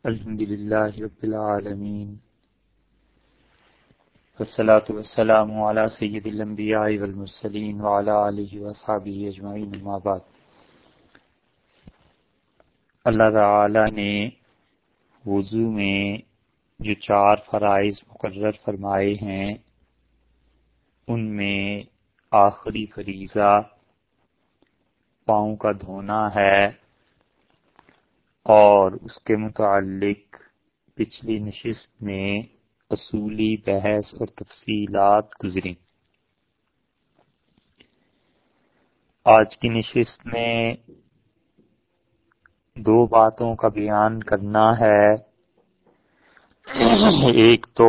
الحمد للہ رب العالمین والصلاة والسلام علی سید الانبیاء والمرسلین وعلی آلہ واصحابہ اجمعین اما بعد۔ اللہ تعالی نے وضو میں جو 4 فرائض مقرر فرمائے ہیں ان میں آخری فریضہ پاؤں کا دھونا ہے، اور اس کے متعلق پچھلی نشست میں اصولی بحث اور تفصیلات گزری۔ آج کی نشست میں 2 باتوں کا بیان کرنا ہے۔ ایک تو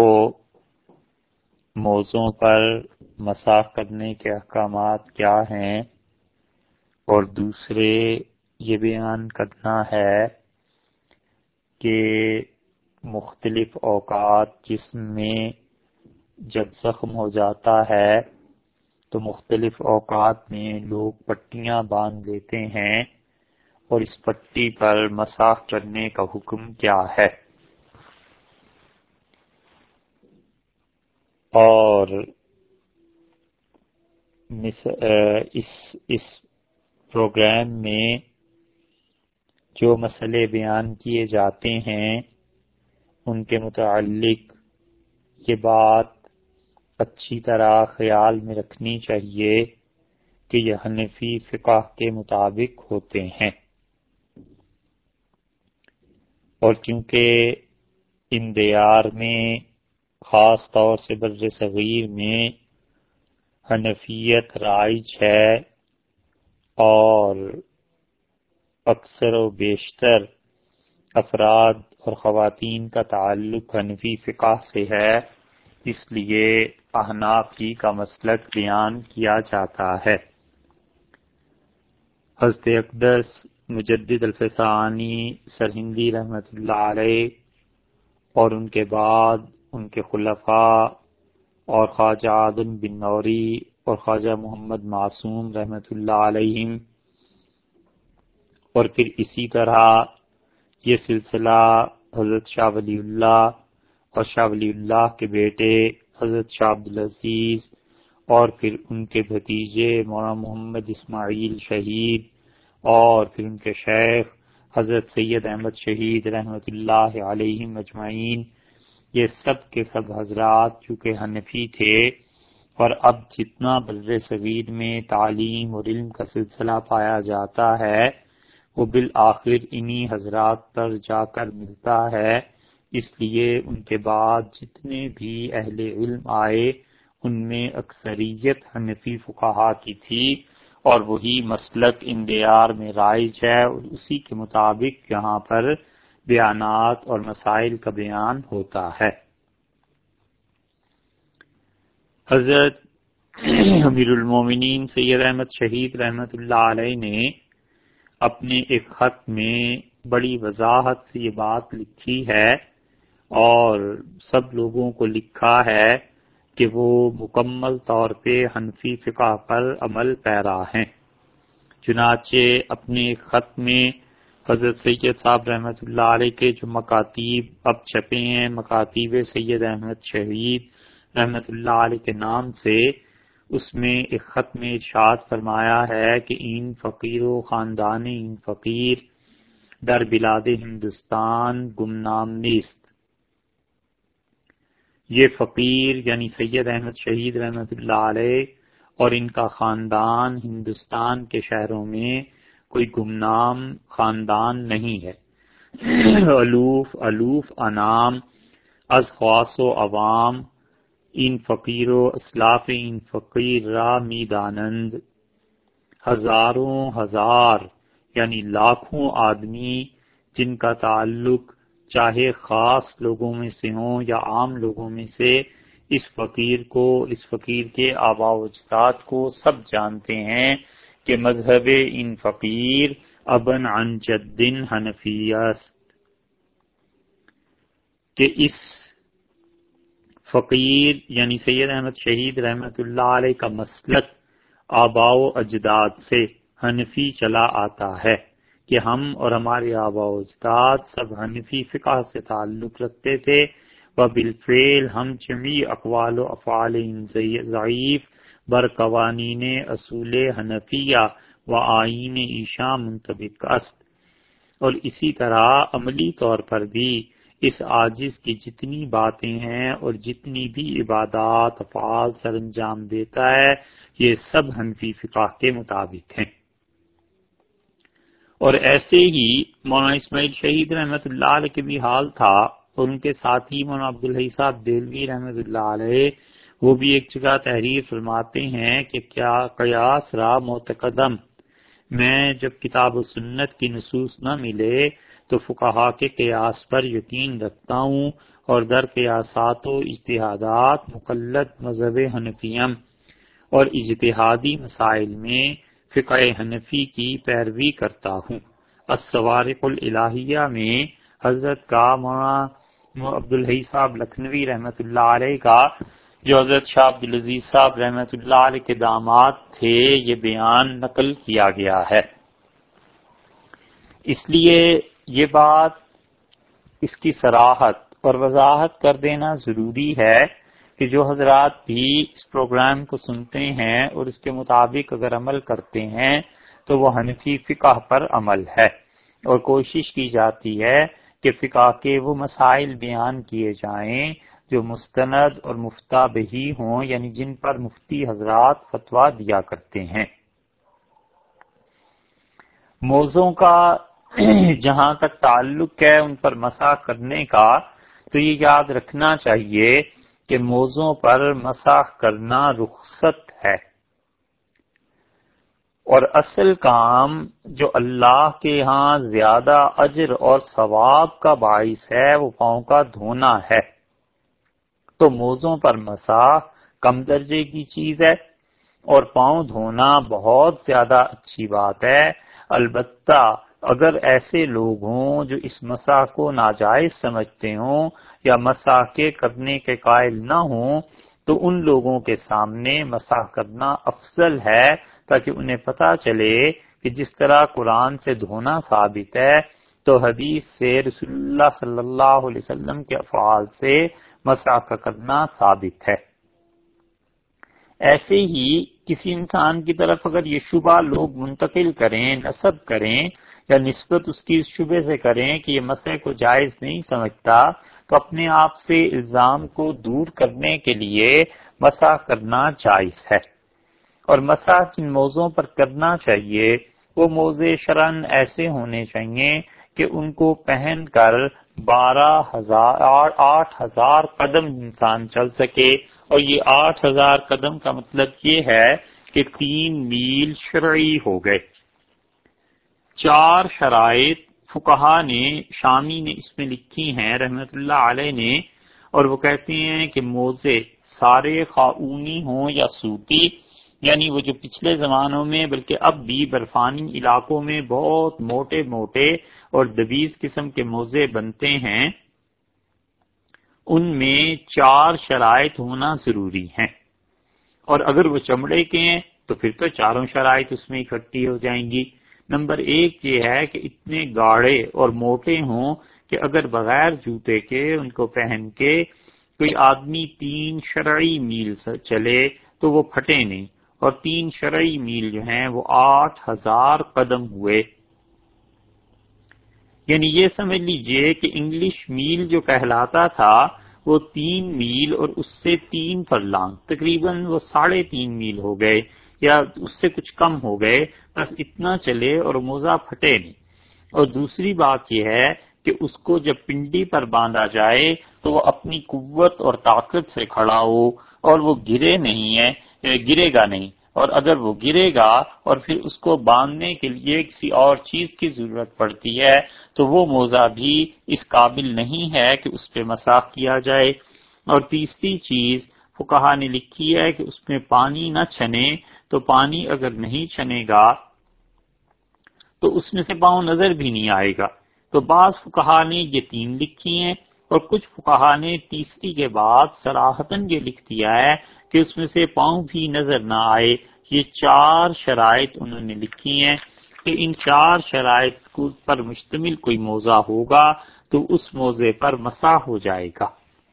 موضوع پر مسح کرنے کے احکامات کیا ہیں، اور دوسرے یہ بیان کرنا ہے کہ مختلف اوقات جسم میں جب زخم ہو جاتا ہے تو مختلف اوقات میں لوگ پٹیاں باندھ لیتے ہیں، اور اس پٹی پر مسح کرنے کا حکم کیا ہے۔ اور اس پروگرام میں جو مسئلے بیان کیے جاتے ہیں ان کے متعلق یہ بات اچھی طرح خیال میں رکھنی چاہیے کہ یہ حنفی فقہ کے مطابق ہوتے ہیں، اور کیونکہ ان دیار میں خاص طور سے بر صغیر میں حنفیت رائج ہے، اور اکثر و بیشتر افراد اور خواتین کا تعلق حنفی فقہ سے ہے، اس لیے احناف ہی کا مسلک بیان کیا جاتا ہے۔ حضرت اقدس مجدد الفسانی سرہندی رحمۃ اللہ علیہ اور ان کے بعد ان کے خلفاء اور خواجہ اعظم بن نوری اور خواجہ محمد معصوم رحمۃ اللہ علیہم، اور پھر اسی طرح یہ سلسلہ حضرت شاہ ولی اللہ اور شاہ ولی اللہ کے بیٹے حضرت شاہ عبدالعزیز، اور پھر ان کے بھتیجے مولانا محمد اسماعیل شہید، اور پھر ان کے شیخ حضرت سید احمد شہید رحمۃ اللہ علیہم اجمعین، یہ سب کے سب حضرات چونکہ حنفی تھے، اور اب جتنا بر صغیر میں تعلیم اور علم کا سلسلہ پایا جاتا ہے وہ بالآخر انہی حضرات پر جا کر ملتا ہے، اس لیے ان کے بعد جتنے بھی اہل علم آئے ان میں اکثریت حنفی فقہا کی تھی، اور وہی مسلک ان دیار میں رائج ہے، اور اسی کے مطابق یہاں پر بیانات اور مسائل کا بیان ہوتا ہے۔ حضرت امیر المومنین سید احمد شہید رحمۃ اللہ علیہ نے اپنے ایک خط میں بڑی وضاحت سے یہ بات لکھی ہے، اور سب لوگوں کو لکھا ہے کہ وہ مکمل طور پہ حنفی فقہ پر عمل پیرا ہیں۔ چنانچہ اپنے خط میں حضرت سید صاحب رحمۃ اللہ علیہ کے جو مکاتیب اب چھپے ہیں، مکاتیب سید احمد شہید رحمۃ اللہ علیہ کے نام سے، اس میں ایک خط میں ارشاد فرمایا ہے کہ این فقیر و خاندان این فقیر در بلاد ہندوستان گمنام نیست۔ یہ فقیر یعنی سید احمد شہید رحمۃ اللہ علیہ اور ان کا خاندان ہندوستان کے شہروں میں کوئی گمنام خاندان نہیں ہے۔ الوف انام از خواص و عوام این فقیر و اسلاف این فقیر را می دانند۔ ہزاروں ہزار یعنی لاکھوں آدمی جن کا تعلق چاہے خاص لوگوں میں سے ہوں یا عام لوگوں میں سے، اس فقیر کے آباء و اجداد کو سب جانتے ہیں کہ مذہب ان فقیر ابن عن جد حنفی است، کہ اس فقیر یعنی سید احمد شہید رحمۃ اللہ علیہ کا مسلک آباء و اجداد سے حنفی چلا آتا ہے، کہ ہم اور ہمارے آباء و اجداد سب حنفی فقہ سے تعلق رکھتے تھے، وبالفعل ہم جميع اقوال و افعال ضعیف بر قوانین اصول حنفیہ و آئین عیشا منطبق است، اور اسی طرح عملی طور پر بھی اس عاجز کی جتنی باتیں ہیں اور جتنی بھی عبادات افعال سر انجام دیتا ہے یہ سب حنفی فقہ کے مطابق ہیں۔ اور ایسے ہی مولانا اسماعیل شہید رحمۃ اللہ علیہ کے بھی حال تھا، اور ان کے ساتھی مولانا عبدالحی صاحب دہلوی رحمۃ اللہ علیہ وہ بھی ایک جگہ تحریر فرماتے ہیں کہ کیا قیاس را معتقدم، میں جب کتاب و سنت کی نصوص نہ ملے تو فقہا کے قیاس پر یقین رکھتا ہوں، اور در قیاسات و اجتہادات مقلد مذہب حنفیم اور اجتہادی مسائل میں فقہ حنفی کی پیروی کرتا ہوں۔ الصوارق الالہیہ میں حضرت کا مولانا عبدالحی صاحب لکھنوی رحمۃ اللہ علیہ کا جو حضرت شاہ عبدالعزیز صاحب رحمۃ اللہ علیہ کے داماد تھے یہ بیان نقل کیا گیا ہے۔ اس لیے یہ بات اس کی صراحت اور وضاحت کر دینا ضروری ہے کہ جو حضرات بھی اس پروگرام کو سنتے ہیں اور اس کے مطابق اگر عمل کرتے ہیں تو وہ حنفی فقہ پر عمل ہے، اور کوشش کی جاتی ہے کہ فقہ کے وہ مسائل بیان کیے جائیں جو مستند اور مفتہ بہی ہوں، یعنی جن پر مفتی حضرات فتویٰ دیا کرتے ہیں۔ موضوعوں کا جہاں تک تعلق ہے ان پر مسح کرنے کا، تو یہ یاد رکھنا چاہیے کہ موضوع پر مسح کرنا رخصت ہے، اور اصل کام جو اللہ کے ہاں زیادہ اجر اور ثواب کا باعث ہے وہ پاؤں کا دھونا ہے۔ تو موضوع پر مسح کم درجے کی چیز ہے اور پاؤں دھونا بہت زیادہ اچھی بات ہے، البتہ اگر ایسے لوگ ہوں جو اس مسح کو ناجائز سمجھتے ہوں یا مسح کے کرنے کے قائل نہ ہوں تو ان لوگوں کے سامنے مسح کرنا افضل ہے، تاکہ انہیں پتہ چلے کہ جس طرح قرآن سے دھونا ثابت ہے تو حدیث سے رسول اللہ صلی اللہ علیہ وسلم کے افعال سے مسح کا کرنا ثابت ہے۔ ایسے ہی کسی انسان کی طرف اگر یہ شبہ لوگ منتقل کریں، نسب کریں یا نسبت اس کی اس شبے سے کریں کہ یہ مسح کو جائز نہیں سمجھتا، تو اپنے آپ سے الزام کو دور کرنے کے لیے مسح کرنا جائز ہے۔ اور مسح جن موضوعوں پر کرنا چاہیے وہ موضوع شرعاً ایسے ہونے چاہیے کہ ان کو پہن کر 8,000 قدم انسان چل سکے، اور یہ 8,000 قدم کا مطلب یہ ہے کہ 3 میل شرعی ہو گئے۔ 4 شرائط فقہا نے شامی نے اس میں لکھی ہیں رحمت اللہ علیہ نے، اور وہ کہتے ہیں کہ موزے سارے خاؤنی ہوں یا سوتی، یعنی وہ جو پچھلے زمانوں میں بلکہ اب بھی برفانی علاقوں میں بہت موٹے موٹے اور دبیز قسم کے موزے بنتے ہیں، ان میں 4 شرائط ہونا ضروری ہیں، اور اگر وہ چمڑے کے ہیں تو پھر تو چاروں شرائط اس میں اکٹھی ہو جائیں گی۔ نمبر 1 یہ ہے کہ اتنے گاڑے اور موٹے ہوں کہ اگر بغیر جوتے کے ان کو پہن کے کوئی آدمی 3 شرعی میل چلے تو وہ پھٹے نہیں، اور 3 شرعی میل جو ہیں وہ 8,000 قدم ہوئے۔ یعنی یہ سمجھ لیجئے کہ انگلش میل جو کہلاتا تھا وہ 3 میل اور اس سے 3 فرلانگ، تقریباً وہ 3.5 میل ہو گئے یا اس سے کچھ کم ہو گئے، بس اتنا چلے اور موزہ پھٹے نہیں۔ اور دوسری بات یہ ہے کہ اس کو جب پنڈی پر باندھا جائے تو وہ اپنی قوت اور طاقت سے کھڑا ہو اور وہ گرے گا نہیں، اور اگر وہ گرے گا اور پھر اس کو باندھنے کے لیے کسی اور چیز کی ضرورت پڑتی ہے تو وہ موزہ بھی اس قابل نہیں ہے کہ اس پہ مسح کیا جائے۔ اور تیسری چیز فقہا نے لکھی ہے کہ اس میں پانی نہ چھنے، تو پانی اگر نہیں چھنے گا تو اس میں سے پاؤں نظر بھی نہیں آئے گا۔ تو بعض فقہا نے یہ 3 لکھی ہیں، اور کچھ فقہا نے تیسری کے بعد صراحتاً یہ لکھ دیا ہے کہ اس میں سے پاؤں بھی نظر نہ آئے۔ یہ 4 شرائط انہوں نے لکھی ہیں، کہ ان 4 شرائط پر مشتمل کوئی موضع ہوگا تو اس موضع پر مسح ہو جائے گا،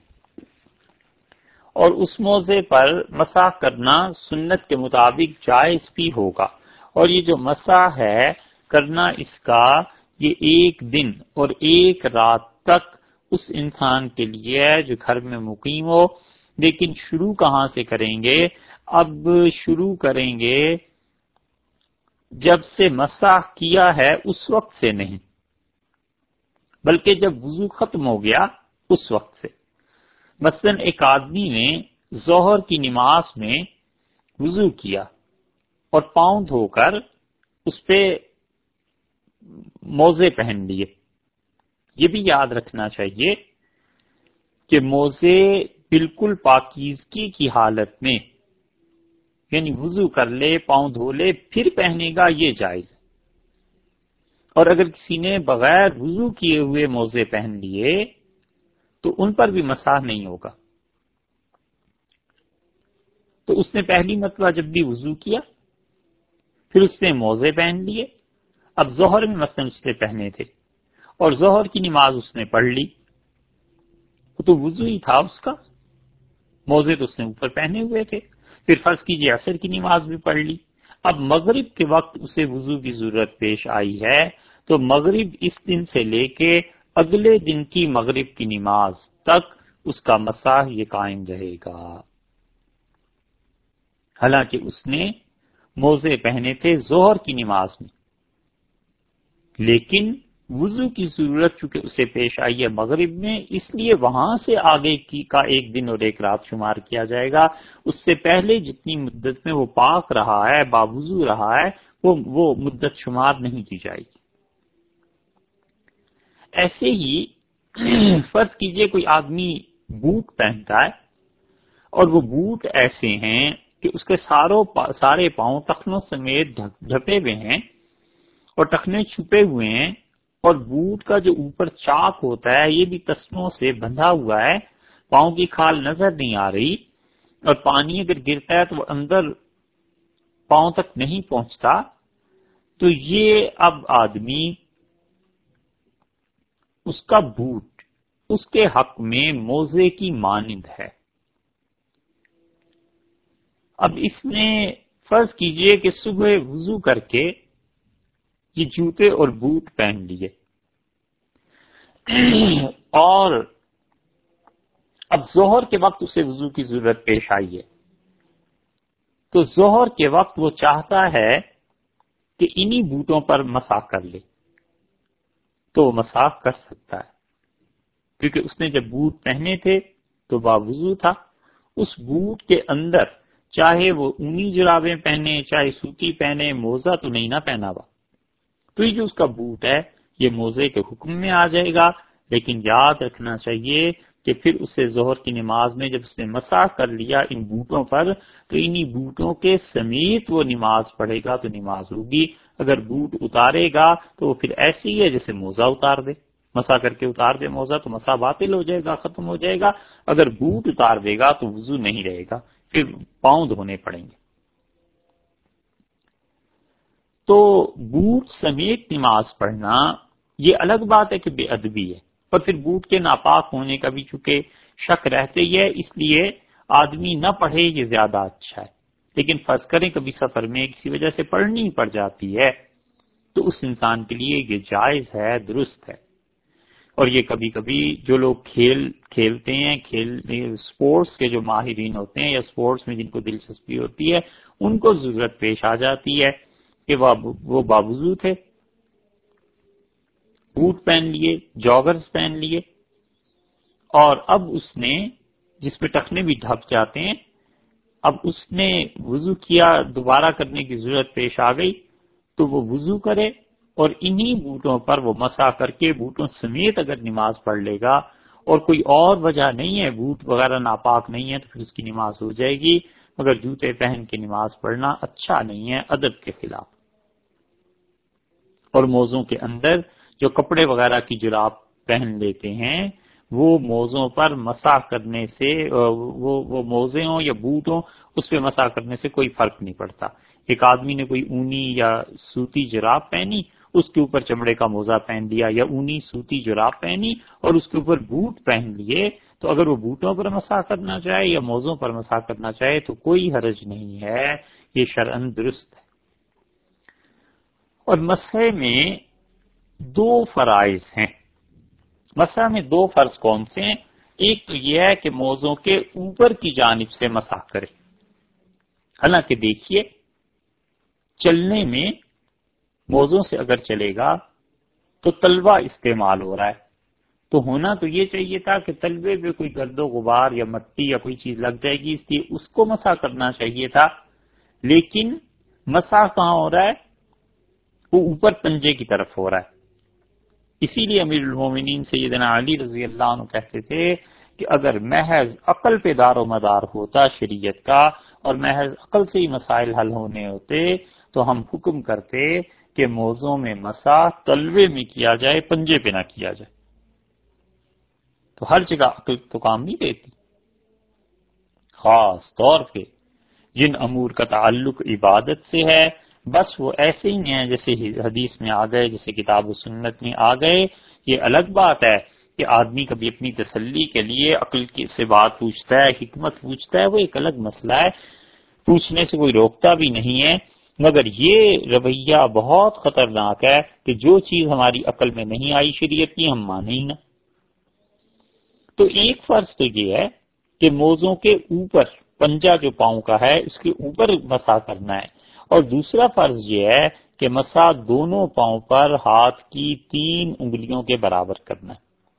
اور اس موضع پر مسح کرنا سنت کے مطابق جائز بھی ہوگا۔ اور یہ جو مسح ہے کرنا اس کا، یہ 1 دن اور 1 رات تک اس انسان کے لیے ہے جو گھر میں مقیم ہو۔ لیکن شروع کہاں سے کریں گے؟ اب شروع کریں گے جب سے مسح کیا ہے اس وقت سے نہیں، بلکہ جب وضو ختم ہو گیا اس وقت سے۔ مثلا ایک آدمی نے ظہر کی نماز میں وضو کیا اور پاؤں دھو کر اس پہ موزے پہن لیے۔ یہ بھی یاد رکھنا چاہیے کہ موزے بالکل پاکیزگی کی حالت میں، یعنی وضو کر لے، پاؤں دھو لے، پھر پہنے گا، یہ جائز ہے۔ اور اگر کسی نے بغیر وضو کیے ہوئے موزے پہن لیے تو ان پر بھی مسح نہیں ہوگا۔ تو اس نے پہلی مرتبہ جب بھی وضو کیا، پھر اس نے موزے پہن لیے، اب ظہر میں مثلا اس نے پہنے تھے اور ظہر کی نماز اس نے پڑھ لی، تو وضو ہی تھا اس کا، موزے تو اس نے اوپر پہنے ہوئے تھے۔ پھر فرض کیجئے عصر کی نماز بھی پڑھ لی، اب مغرب کے وقت اسے وضو کی ضرورت پیش آئی ہے، تو مغرب اس دن سے لے کے اگلے دن کی مغرب کی نماز تک اس کا مسح یہ قائم رہے گا، حالانکہ اس نے موزے پہنے تھے ظہر کی نماز میں، لیکن وضو کی ضرورت چونکہ اسے پیش آئی ہے مغرب میں، اس لیے وہاں سے آگے کی کا 1 دن اور 1 رات شمار کیا جائے گا۔ اس سے پہلے جتنی مدت میں وہ پاک رہا ہے، باوضو رہا ہے، وہ مدت شمار نہیں کی جائے گی۔ ایسے ہی فرض کیجئے کوئی آدمی بوٹ پہنتا ہے اور وہ بوٹ ایسے ہیں کہ اس کے سارے پاؤں ٹخنوں سمیت ڈھپے ہوئے ہیں اور ٹخنے چھپے ہوئے ہیں، اور بوٹ کا جو اوپر چاک ہوتا ہے یہ بھی تسموں سے بندھا ہوا ہے، پاؤں کی کھال نظر نہیں آ رہی، اور پانی اگر گرتا ہے تو وہ اندر پاؤں تک نہیں پہنچتا، تو یہ اب آدمی اس کا بوٹ اس کے حق میں موزے کی مانند ہے۔ اب اس نے فرض کیجئے کہ صبح وضو کر کے یہ جوتے اور بوٹ پہن لیے، اور اب ظہر کے وقت اسے وضو کی ضرورت پیش آئی ہے، تو ظہر کے وقت وہ چاہتا ہے کہ انہی بوٹوں پر مسح کر لے، تو وہ مسح کر سکتا ہے، کیونکہ اس نے جب بوٹ پہنے تھے تو باوضو تھا۔ اس بوٹ کے اندر چاہے وہ اونی جرابیں پہنے، چاہے سوتی پہنے، موزہ تو نہیں نہ پہنا ہوا، تو یہ جو اس کا بوٹ ہے یہ موزے کے حکم میں آ جائے گا۔ لیکن یاد رکھنا چاہیے کہ پھر اسے ظہر کی نماز میں جب اس نے مسح کر لیا ان بوٹوں پر، تو انہی بوٹوں کے سمیت وہ نماز پڑھے گا تو نماز ہوگی۔ اگر بوٹ اتارے گا تو وہ پھر ایسی ہی ہے جیسے موزہ اتار دے، مسح کر کے اتار دے موزہ تو مسح باطل ہو جائے گا، ختم ہو جائے گا۔ اگر بوٹ اتار دے گا تو وضو نہیں رہے گا، پھر پاؤں دھونے پڑیں گے۔ تو بوٹ سمیت نماز پڑھنا یہ الگ بات ہے کہ بے ادبی ہے، اور پھر بوٹ کے ناپاک ہونے کا بھی چونکہ شک رہتے ہی ہے، اس لیے آدمی نہ پڑھے یہ زیادہ اچھا ہے۔ لیکن فرض کریں کبھی سفر میں کسی وجہ سے پڑھنی پڑ جاتی ہے تو اس انسان کے لیے یہ جائز ہے، درست ہے۔ اور یہ کبھی کبھی جو لوگ کھیلتے ہیں، سپورٹس کے جو ماہرین ہوتے ہیں یا سپورٹس میں جن کو دلچسپی ہوتی ہے، ان کو ضرورت پیش آ جاتی ہے کہ وہ باوضو تھے، بوٹ پہن لیے، جاگرز پہن لیے، اور اب اس نے جس پہ ٹخنے بھی ڈھک جاتے ہیں، اب اس نے وضو کیا، دوبارہ کرنے کی ضرورت پیش آ گئی تو وہ وضو کرے اور انہی بوٹوں پر وہ مسح کر کے بوٹوں سمیت اگر نماز پڑھ لے گا، اور کوئی اور وجہ نہیں ہے، بوٹ وغیرہ ناپاک نہیں ہے، تو پھر اس کی نماز ہو جائے گی، مگر جوتے پہن کے نماز پڑھنا اچھا نہیں ہے، ادب کے خلاف۔ اور موزوں کے اندر جو کپڑے وغیرہ کی جراب پہن لیتے ہیں، وہ موزوں پر مسح کرنے سے، وہ موزے ہوں یا بوٹ ہوں، اس پہ مسح کرنے سے کوئی فرق نہیں پڑتا۔ ایک آدمی نے کوئی اونی یا سوتی جراب پہنی، اس کے اوپر چمڑے کا موزہ پہن لیا، یا اونی سوتی جراب پہنی اور اس کے اوپر بوٹ پہن لیے، تو اگر وہ بوٹوں پر مسح کرنا چاہے یا موزوں پر مسح کرنا چاہے تو کوئی حرج نہیں ہے، یہ شرعاً درست ہے۔ اور مسح میں دو فرائض ہیں۔ مسح میں دو فرض کون سے ہیں؟ ایک تو یہ ہے کہ موزوں کے اوپر کی جانب سے مسح کرے۔ حالانکہ دیکھیے چلنے میں موزوں سے اگر چلے گا تو تلوا استعمال ہو رہا ہے، تو ہونا تو یہ چاہیے تھا کہ تلوے پہ کوئی گرد و غبار یا مٹی یا کوئی چیز لگ جائے گی، اس لیے اس کو مسح کرنا چاہیے تھا، لیکن مسح کہاں ہو رہا ہے؟ وہ اوپر پنجے کی طرف ہو رہا ہے۔ اسی لیے امیر المومنین سیدنا علی رضی اللہ عنہ کہتے تھے کہ اگر محض عقل پہ دار و مدار ہوتا شریعت کا اور محض عقل سے ہی مسائل حل ہونے ہوتے تو ہم حکم کرتے کہ موزوں میں مسح تلوے میں کیا جائے، پنجے پہ نہ کیا جائے۔ تو ہر جگہ عقل تو کام نہیں دیتی، خاص طور پہ جن امور کا تعلق عبادت سے ہے، بس وہ ایسے ہی ہیں جیسے حدیث میں آ گئے، جیسے کتاب و سنت میں آ گئے۔ یہ الگ بات ہے کہ آدمی کبھی اپنی تسلی کے لیے عقل سے بات پوچھتا ہے، حکمت پوچھتا ہے، وہ ایک الگ مسئلہ ہے، پوچھنے سے کوئی روکتا بھی نہیں ہے، مگر یہ رویہ بہت خطرناک ہے کہ جو چیز ہماری عقل میں نہیں آئی شریعت کی، ہم مانیں ہی نہ۔ تو ایک فرض تو یہ ہے کہ موزوں کے اوپر، پنجہ جو پاؤں کا ہے اس کے اوپر مسح کرنا ہے، اور دوسرا فرض یہ ہے کہ مسح دونوں پاؤں پر ہاتھ کی 3 انگلیوں کے برابر کرنا ہے۔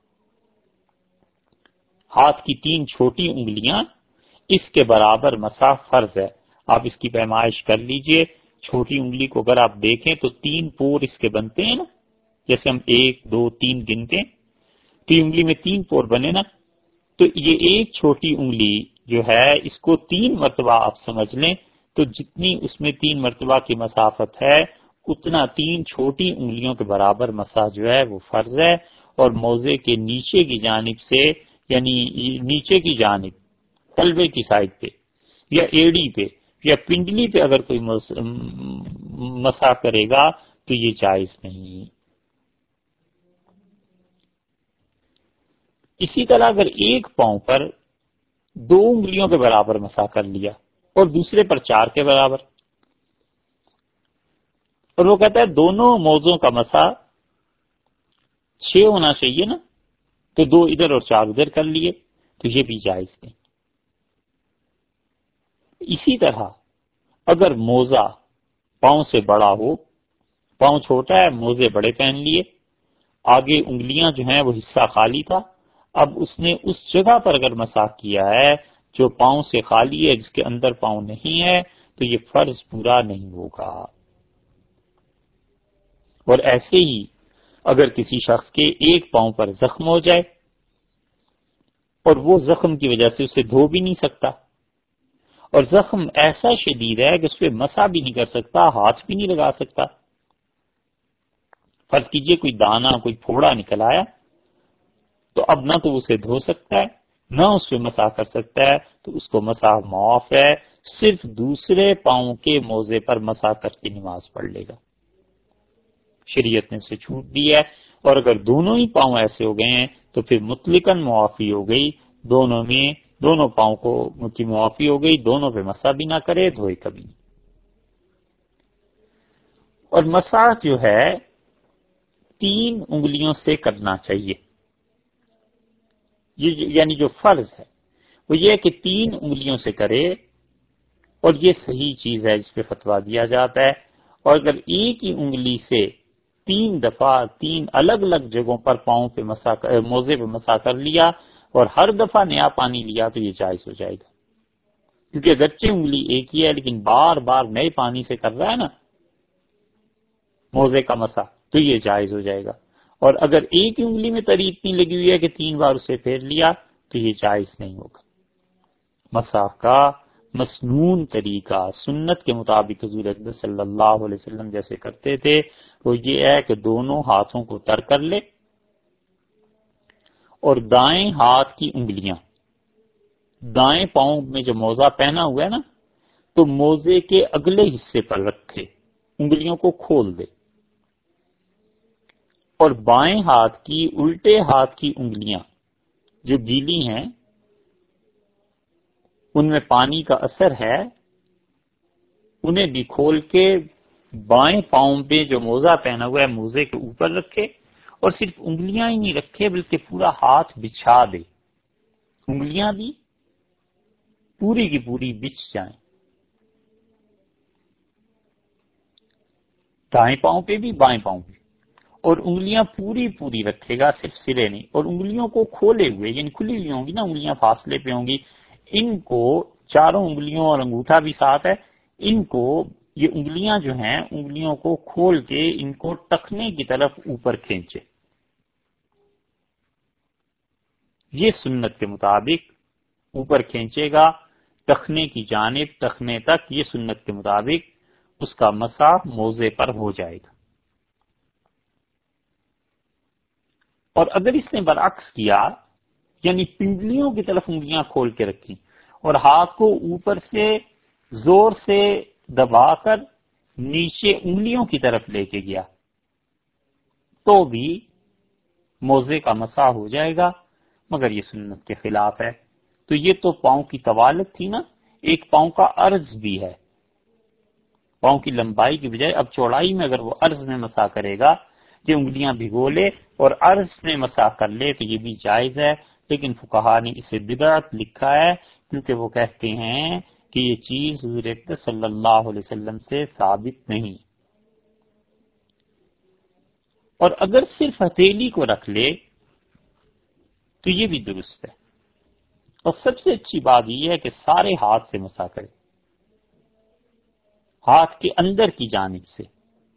ہاتھ کی 3 چھوٹی انگلیاں، اس کے برابر مسح فرض ہے۔ آپ اس کی پیمائش کر لیجئے، چھوٹی انگلی کو اگر آپ دیکھیں تو 3 پور اس کے بنتے ہیں نا، جیسے ہم 1 2 3 گنتے ہیں تو انگلی میں 3 پور بنے نا، تو یہ ایک چھوٹی انگلی جو ہے اس کو 3 مرتبہ آپ سمجھ لیں، تو جتنی اس میں 3 مرتبہ کی مسافت ہے اتنا 3 چھوٹی انگلیوں کے برابر مسح جو ہے وہ فرض ہے، اور موزے کے نیچے کی جانب سے، یعنی نیچے کی جانب تلوے کی سائڈ پہ یا ایڑی پہ یا پنڈلی پہ اگر کوئی مسح کرے گا تو یہ جائز نہیں۔ اسی طرح اگر ایک پاؤں پر 2 انگلیوں کے برابر مسح کر لیا اور دوسرے پر 4 کے برابر، اور وہ کہتا ہے دونوں موزوں کا مسح 6 ہونا چاہیے نا، تو 2 ادھر اور 4 ادھر کر لیے، تو یہ بھی جائز نہیں۔ اسی طرح اگر موزہ پاؤں سے بڑا ہو، پاؤں چھوٹا ہے موزے بڑے پہن لیے، آگے انگلیاں جو ہیں وہ حصہ خالی تھا، اب اس نے اس جگہ پر اگر مسح کیا ہے جو پاؤں سے خالی ہے، جس کے اندر پاؤں نہیں ہے، تو یہ فرض پورا نہیں ہوگا۔ اور ایسے ہی اگر کسی شخص کے ایک پاؤں پر زخم ہو جائے اور وہ زخم کی وجہ سے اسے دھو بھی نہیں سکتا، اور زخم ایسا شدید ہے کہ اس پہ مسح بھی نہیں کر سکتا، ہاتھ بھی نہیں لگا سکتا، فرض کیجئے کوئی دانہ، کوئی پھوڑا نکل آیا، تو اب نہ تو اسے دھو سکتا ہے نہ اس پہ مسح کر سکتا ہے، تو اس کو مسح معاف ہے، صرف دوسرے پاؤں کے موزے پر مسح کر کے نماز پڑھ لے گا، شریعت نے اسے چھوٹ دی ہے۔ اور اگر دونوں ہی پاؤں ایسے ہو گئے ہیں تو پھر مطلقاً معافی ہو گئی، دونوں پاؤں کو کی معافی ہو گئی، دونوں پہ مسح بھی نہ کرے، دھوئے کبھی نہیں۔ اور مسح جو ہے 3 انگلیوں سے کرنا چاہیے، یعنی جو فرض ہے وہ یہ ہے کہ 3 انگلیوں سے کرے، اور یہ صحیح چیز ہے جس پہ فتویٰ دیا جاتا ہے۔ اور اگر ایک ہی انگلی سے 3 دفعہ 3 الگ الگ جگہوں پر پاؤں پہ موزے پہ مسح کر لیا اور ہر دفعہ نیا پانی لیا تو یہ جائز ہو جائے گا، کیونکہ اگرچہ انگلی ایک ہی ہے لیکن بار بار نئے پانی سے کر رہا ہے نا موزے کا مسح، تو یہ جائز ہو جائے گا۔ اور اگر ایک انگلی میں تری اتنی لگی ہوئی ہے کہ 3 بار اسے پھیر لیا تو یہ جائز نہیں ہوگا۔ مسح کا مسنون طریقہ سنت کے مطابق حضور اکبر صلی اللہ علیہ وسلم جیسے کرتے تھے وہ یہ ہے کہ دونوں ہاتھوں کو تر کر لے اور دائیں ہاتھ کی انگلیاں دائیں پاؤں میں جو موزہ پہنا ہوا ہے نا تو موزے کے اگلے حصے پر رکھے، انگلیوں کو کھول دے، اور بائیں ہاتھ کی الٹے ہاتھ کی انگلیاں جو گیلی ہیں، ان میں پانی کا اثر ہے، انہیں بھی کھول کے بائیں پاؤں پہ جو موزہ پہنا ہوا ہے موزے کے اوپر رکھے، اور صرف انگلیاں ہی نہیں رکھے بلکہ پورا ہاتھ بچھا دے، انگلیاں بھی پوری کی پوری بچھ جائیں، دائیں پاؤں پہ بھی بائیں پاؤں پہ، اور انگلیاں پوری پوری رکھے گا، صرف سرے نہیں، اور انگلیوں کو کھولے ہوئے، یعنی کھلی ہوئی ہوں گی نا، انگلیاں فاصلے پہ ہوں گی، ان کو چاروں انگلیوں اور انگوٹھا بھی ساتھ ہے، ان کو یہ انگلیاں جو ہیں انگلیوں کو کھول کے ان کو ٹخنے کی طرف اوپر کھینچے، یہ سنت کے مطابق اوپر کھینچے گا ٹخنے کی جانب، ٹخنے تک، یہ سنت کے مطابق اس کا مسح موزے پر ہو جائے گا۔ اور اگر اس نے برعکس کیا، یعنی پنڈلیوں کی طرف انگلیاں کھول کے رکھی اور ہاتھ کو اوپر سے زور سے دبا کر نیچے انگلیوں کی طرف لے کے گیا، تو بھی موزے کا مسح ہو جائے گا، مگر یہ سنت کے خلاف ہے۔ تو یہ تو پاؤں کی طوالت تھی نا، ایک پاؤں کا عرض بھی ہے، پاؤں کی لمبائی کی بجائے اب چوڑائی میں اگر وہ عرض میں مسح کرے گا، یہ انگلیاں بھگو لے اور عرض میں مسح کر لے تو یہ بھی جائز ہے، لیکن فقہا نے اسے بدعت لکھا ہے، کیونکہ وہ کہتے ہیں کہ یہ چیز حضور اکرم صلی اللہ علیہ وسلم سے ثابت نہیں۔ اور اگر صرف ہتھیلی کو رکھ لے تو یہ بھی درست ہے، اور سب سے اچھی بات یہ ہے کہ سارے ہاتھ سے مسح کرے، ہاتھ کے اندر کی جانب سے،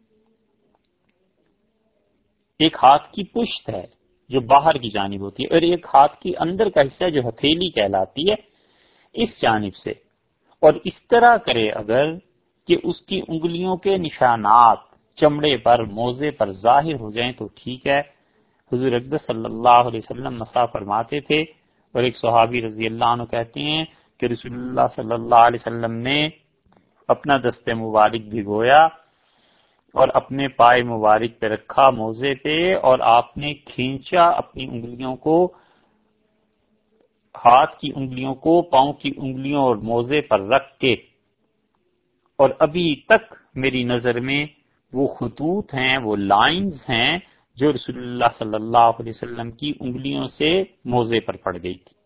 ایک ہاتھ کی پشت ہے جو باہر کی جانب ہوتی ہے، اور ایک ہاتھ کی اندر کا حصہ جو ہتھیلی کہلاتی ہے، اس جانب سے، اور اس طرح کرے اگر کہ اس کی انگلیوں کے نشانات چمڑے پر، موزے پر ظاہر ہو جائیں تو ٹھیک ہے۔ حضور اکرم صلی اللہ علیہ وسلم مسح فرماتے تھے، اور ایک صحابی رضی اللہ عنہ کہتے ہیں کہ رسول اللہ صلی اللہ علیہ وسلم نے اپنا دست مبارک بھگویا اور اپنے پائے مبارک پہ رکھا موزے پہ، اور آپ نے کھینچا اپنی انگلیوں کو، ہاتھ کی انگلیوں کو پاؤں کی انگلیوں اور موزے پر رکھ کے، اور ابھی تک میری نظر میں وہ خطوط ہیں، وہ لائنز ہیں جو رسول اللہ صلی اللہ علیہ وسلم کی انگلیوں سے موزے پر پڑ گئی تھی،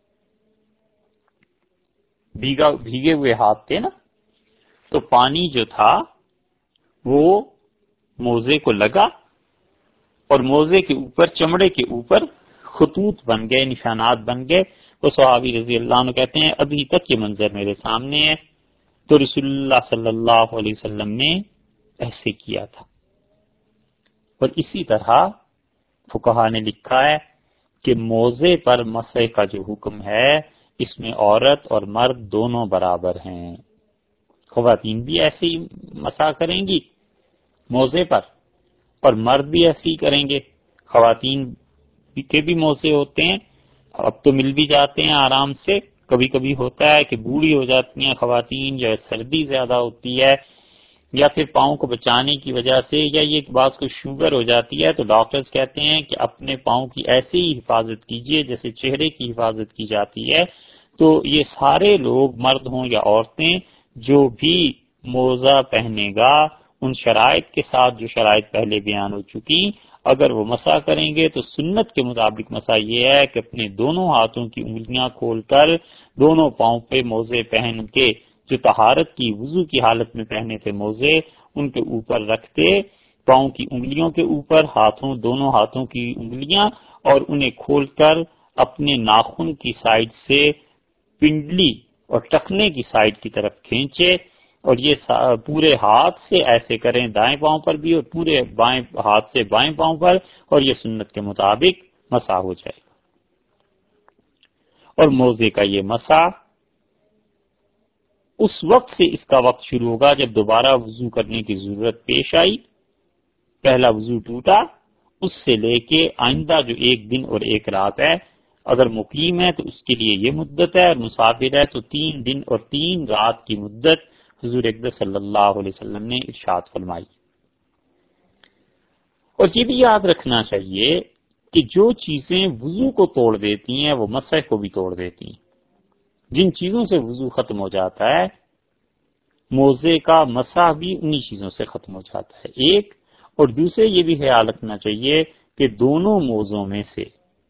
بھیگے ہوئے ہاتھ تھے نا، تو پانی جو تھا وہ موزے کو لگا اور موزے کے اوپر، چمڑے کے اوپر خطوط بن گئے، نشانات بن گئے۔ وہ صحابی رضی اللہ عنہ کہتے ہیں ابھی تک یہ منظر میرے سامنے ہے، تو رسول اللہ صلی اللہ علیہ وسلم نے ایسے کیا تھا۔ اور اسی طرح فقہا نے لکھا ہے کہ موزے پر مسح کا جو حکم ہے اس میں عورت اور مرد دونوں برابر ہیں، خواتین بھی ایسے ہی مسح کریں گی موزے پر، اور مرد بھی ایسے ہی کریں گے۔ خواتین کے بھی موزے ہوتے ہیں، اب تو مل بھی جاتے ہیں آرام سے، کبھی کبھی ہوتا ہے کہ بوڑھی ہو جاتی ہیں خواتین، جو سردی زیادہ ہوتی ہے، یا پھر پاؤں کو بچانے کی وجہ سے، یا یہ بعض کو شوگر ہو جاتی ہے، تو ڈاکٹرز کہتے ہیں کہ اپنے پاؤں کی ایسے ہی حفاظت کیجئے جیسے چہرے کی حفاظت کی جاتی ہے۔ تو یہ سارے لوگ، مرد ہوں یا عورتیں، جو بھی موزہ پہنے گا ان شرائط کے ساتھ جو شرائط پہلے بیان ہو چکی، اگر وہ مسح کریں گے تو سنت کے مطابق مسح یہ ہے کہ اپنے دونوں ہاتھوں کی انگلیاں کھول کر دونوں پاؤں پہ موزے پہن کے، جو طہارت کی، وضو کی حالت میں پہنے تھے موزے، ان کے اوپر رکھتے، پاؤں کی انگلیوں کے اوپر دونوں ہاتھوں کی انگلیاں، اور انہیں کھول کر اپنے ناخن کی سائڈ سے پنڈلی اور ٹخنے کی سائڈ کی طرف کھینچے، اور یہ پورے ہاتھ سے ایسے کریں، دائیں پاؤں پر بھی اور پورے بائیں ہاتھ سے بائیں پاؤں پر، اور یہ سنت کے مطابق مسح ہو جائے گا۔ اور موزے کا یہ مسح اس وقت سے اس کا وقت شروع ہوگا جب دوبارہ وضو کرنے کی ضرورت پیش آئی، پہلا وضو ٹوٹا، اس سے لے کے آئندہ جو ایک دن اور ایک رات ہے، اگر مقیم ہے تو اس کے لیے یہ مدت ہے، اور مسافر ہے تو 3 دن اور 3 رات کی مدت حضور اقدس صلی اللہ علیہ وسلم نے ارشاد فرمائی۔ اور یہ بھی یاد رکھنا چاہیے کہ جو چیزیں وضو کو توڑ دیتی ہیں وہ مسح کو بھی توڑ دیتی ہیں۔ جن چیزوں سے وضو ختم ہو جاتا ہے موزے کا مسح بھی انہی چیزوں سے ختم ہو جاتا ہے، ایک۔ اور دوسرے یہ بھی خیال رکھنا چاہیے کہ دونوں موزوں میں سے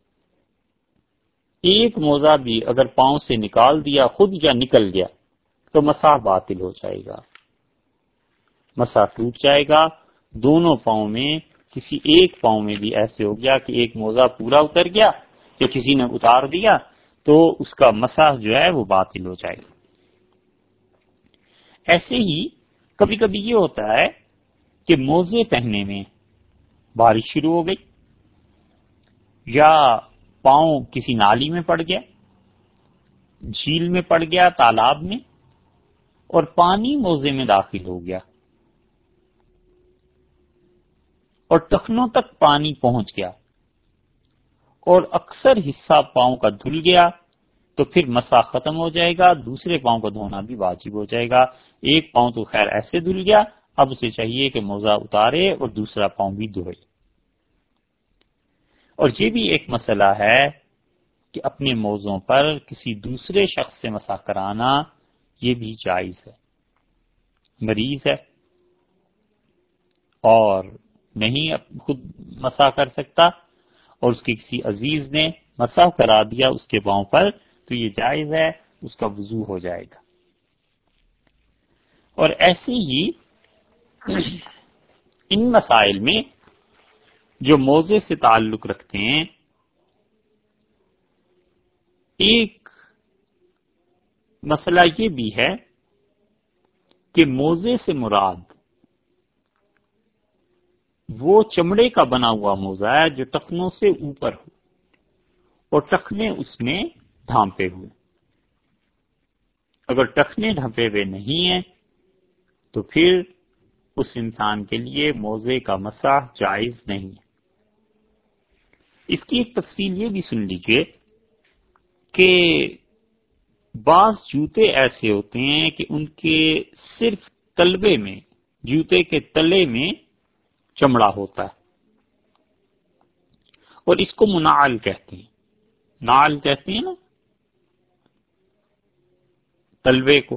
ایک موزہ بھی اگر پاؤں سے نکال دیا خود یا نکل گیا تو مسح باطل ہو جائے گا، مسح ٹوٹ جائے گا۔ دونوں پاؤں میں کسی ایک پاؤں میں بھی ایسے ہو گیا کہ ایک موزہ پورا اتر گیا یا کسی نے اتار دیا تو اس کا مسح جو ہے وہ باطل ہو جائے گا۔ ایسے ہی کبھی کبھی یہ ہوتا ہے کہ موزے پہننے میں بارش شروع ہو گئی یا پاؤں کسی نالی میں پڑ گیا، جھیل میں پڑ گیا، تالاب میں، اور پانی موزے میں داخل ہو گیا اور ٹخنوں تک پانی پہنچ گیا اور اکثر حصہ پاؤں کا دھل گیا تو پھر مسح ختم ہو جائے گا، دوسرے پاؤں کو دھونا بھی واجب ہو جائے گا۔ ایک پاؤں تو خیر ایسے دھل گیا، اب اسے چاہیے کہ موزہ اتارے اور دوسرا پاؤں بھی دھوئے۔ اور یہ بھی ایک مسئلہ ہے کہ اپنے موزوں پر کسی دوسرے شخص سے مسح کرانا یہ بھی جائز ہے۔ مریض ہے اور نہیں خود مسح کر سکتا اور اس کے کسی عزیز نے مسح کرا دیا اس کے پاؤں پر تو یہ جائز ہے، اس کا وضو ہو جائے گا۔ اور ایسے ہی ان مسائل میں جو موزے سے تعلق رکھتے ہیں، ایک مسئلہ یہ بھی ہے کہ موزے سے مراد وہ چمڑے کا بنا ہوا موزہ ہے جو ٹخنوں سے اوپر ہو اور ٹخنے اس میں ڈھانپے ہوئے۔ اگر ٹخنے ڈھانپے ہوئے نہیں ہیں تو پھر اس انسان کے لیے موزے کا مسح جائز نہیں ہے۔ اس کی ایک تفصیل یہ بھی سن لیجئے کہ بعض جوتے ایسے ہوتے ہیں کہ ان کے صرف تلوے میں، جوتے کے تلے میں چمڑا ہوتا ہے اور اس کو منعل کہتے ہیں۔ نعل کہتے ہیں نا تلوے کو،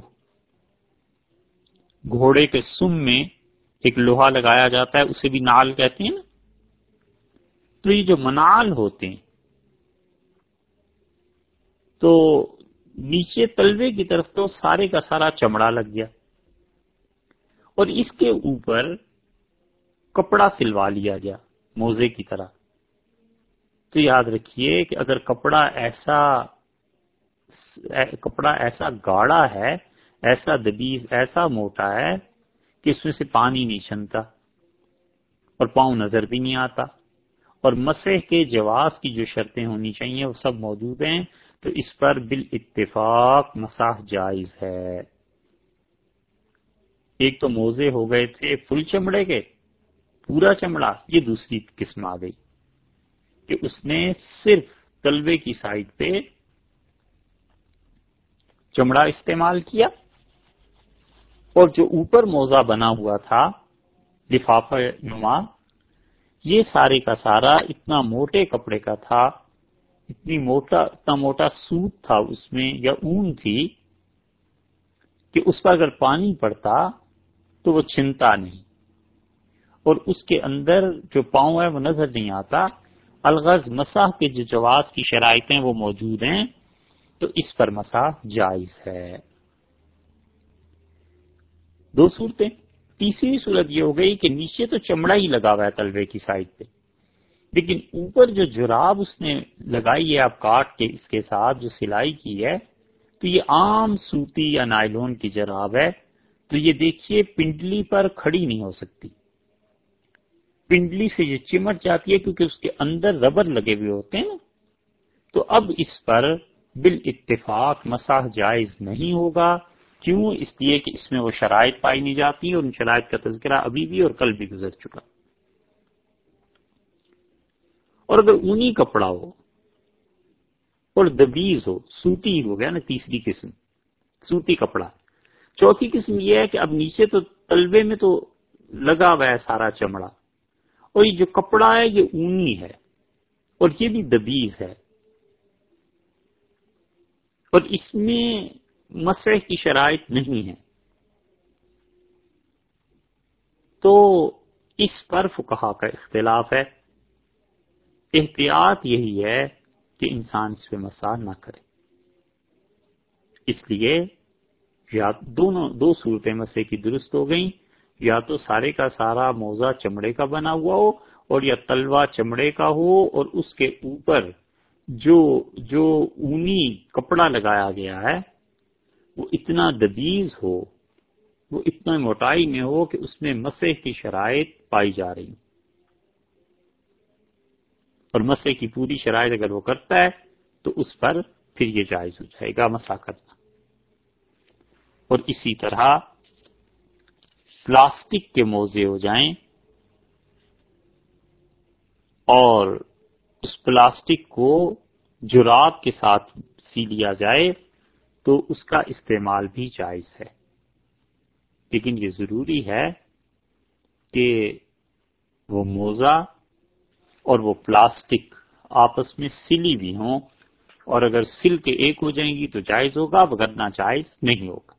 گھوڑے کے سم میں ایک لوہا لگایا جاتا ہے اسے بھی نعل کہتے ہیں نا۔ تو یہ جو منعل ہوتے ہیں تو نیچے تلوے کی طرف تو سارے کا سارا چمڑا لگ گیا اور اس کے اوپر کپڑا سلوا لیا گیا موزے کی طرح۔ تو یاد رکھیے کہ اگر کپڑا ایسا گاڑا ہے، ایسا دبیز، ایسا موٹا ہے کہ اس میں سے پانی نہیں چھنتا اور پاؤں نظر بھی نہیں آتا اور مسح کے جواز کی جو شرطیں ہونی چاہیے وہ سب موجود ہیں، تو اس پر بالاتفاق مسح جائز ہے۔ ایک تو موزے ہو گئے تھے فل چمڑے کے، پورا چمڑا، یہ دوسری قسم آ گئی کہ اس نے صرف تلوے کی سائڈ پہ چمڑا استعمال کیا اور جو اوپر موزہ بنا ہوا تھا لفافہ نما، یہ سارے کا سارا اتنا موٹے کپڑے کا تھا، اتنا موٹا سوت تھا اس میں یا اون تھی کہ اس پر اگر پانی پڑتا تو وہ چھنتا نہیں اور اس کے اندر جو پاؤں ہے وہ نظر نہیں آتا۔ الغرض مسح کے جو جواز کی شرائطیں وہ موجود ہیں تو اس پر مسح جائز ہے۔ دو صورتیں۔ تیسری صورت یہ ہو گئی کہ نیچے تو چمڑا ہی لگا ہوا ہے تلوے کی سائڈ پہ، لیکن اوپر جو جراب اس نے لگائی ہے آپ کاٹ کے اس کے ساتھ جو سلائی کی ہے تو یہ عام سوتی یا نائلون کی جراب ہے، تو یہ دیکھیے پنڈلی پر کھڑی نہیں ہو سکتی، پنڈلی سے یہ چمٹ جاتی ہے کیونکہ اس کے اندر ربر لگے ہوئے ہوتے ہیں نا۔ تو اب اس پر بالاتفاق مسح جائز نہیں ہوگا، کیوں؟ اس لیے کہ اس میں وہ شرائط پائی نہیں جاتی اور ان شرائط کا تذکرہ ابھی بھی اور کل بھی گزر چکا۔ اور اگر اونی کپڑا ہو اور دبیز ہو، سوتی ہو گیا نا تیسری قسم، سوتی کپڑا، چوتھی قسم یہ ہے کہ اب نیچے تو تلوے میں تو لگا ہوا ہے سارا چمڑا، اور یہ جو کپڑا ہے یہ اونی ہے اور یہ بھی دبیز ہے، اور اس میں مسح کی شرائط نہیں ہے، تو اس پر فقہا کا اختلاف ہے۔ احتیاط یہی ہے کہ انسان اس پہ مسح نہ کرے، اس لیے یا دو صورتیں مسح کی درست ہو گئیں، یا تو سارے کا سارا موزہ چمڑے کا بنا ہوا ہو، اور یا تلوا چمڑے کا ہو اور اس کے اوپر جو اونی کپڑا لگایا گیا ہے وہ اتنا دبیز ہو، وہ اتنا موٹائی میں ہو کہ اس میں مسح کی شرائط پائی جا رہی، اور مسح کی پوری شرائط اگر وہ کرتا ہے تو اس پر پھر یہ جائز ہو جائے گا مسح کرنا۔ اور اسی طرح پلاسٹک کے موزے ہو جائیں اور اس پلاسٹک کو جراب کے ساتھ سی لیا جائے تو اس کا استعمال بھی جائز ہے، لیکن یہ ضروری ہے کہ وہ موزہ اور وہ پلاسٹک آپس میں سلی بھی ہوں، اور اگر سل کے ایک ہو جائیں گی تو جائز ہوگا، وگرنہ جائز نہیں ہوگا۔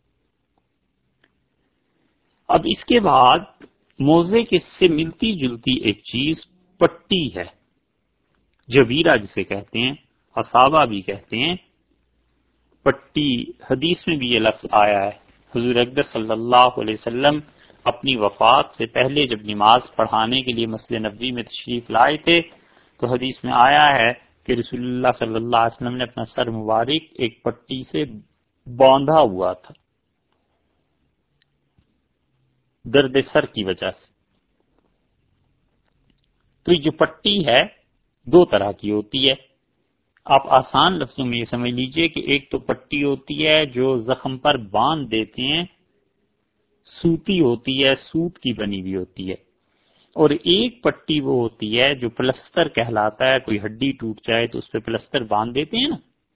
اب اس کے بعد موزے کے سے ملتی جلتی ایک چیز پٹی ہے، جبیرہ جسے کہتے ہیں، حصابہ بھی کہتے ہیں۔ پٹی، حدیث میں بھی یہ لفظ آیا ہے، حضور اقدس صلی اللہ علیہ وسلم اپنی وفات سے پہلے جب نماز پڑھانے کے لیے مسجد نبوی میں تشریف لائے تھے تو حدیث میں آیا ہے کہ رسول اللہ صلی اللہ علیہ وسلم نے اپنا سر مبارک ایک پٹی سے باندھا ہوا تھا درد سر کی وجہ سے۔ تو یہ جو پٹی ہے دو طرح کی ہوتی ہے، آپ آسان لفظوں میں یہ سمجھ لیجئے کہ ایک تو پٹی ہوتی ہے جو زخم پر باندھ دیتے ہیں، سوتی ہوتی ہے، سوت کی بنی ہوئی ہوتی ہے، اور ایک پٹی وہ ہوتی ہے جو پلستر کہلاتا ہے، کوئی ہڈی ٹوٹ جائے تو اس پہ پلستر باندھ دیتے ہیں نا۔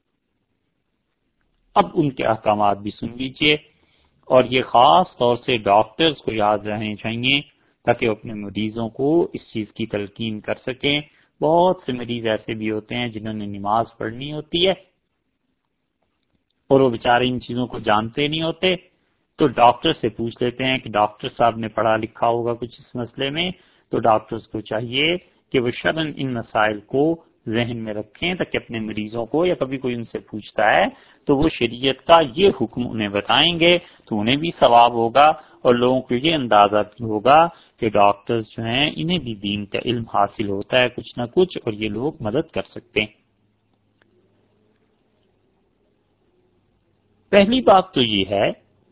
اب ان کے احکامات بھی سن لیجئے، اور یہ خاص طور سے ڈاکٹرز کو یاد رہنے چاہیے تاکہ وہ اپنے مریضوں کو اس چیز کی تلقین کر سکیں۔ بہت سے مریض ایسے بھی ہوتے ہیں جنہوں نے نماز پڑھنی ہوتی ہے اور وہ بیچارے ان چیزوں کو جانتے نہیں ہوتے، تو ڈاکٹر سے پوچھ لیتے ہیں کہ ڈاکٹر صاحب نے پڑھا لکھا ہوگا کچھ اس مسئلے میں، تو ڈاکٹرز کو چاہیے کہ وہ شرعاً ان مسائل کو ذہن میں رکھیں تاکہ اپنے مریضوں کو، یا کبھی کوئی ان سے پوچھتا ہے تو وہ شریعت کا یہ حکم انہیں بتائیں گے تو انہیں بھی ثواب ہوگا، اور لوگوں کو یہ اندازہ بھی ہوگا کہ ڈاکٹرز جو ہیں انہیں بھی دین کا علم حاصل ہوتا ہے کچھ نہ کچھ، اور یہ لوگ مدد کر سکتے ہیں۔ پہلی بات تو یہ ہے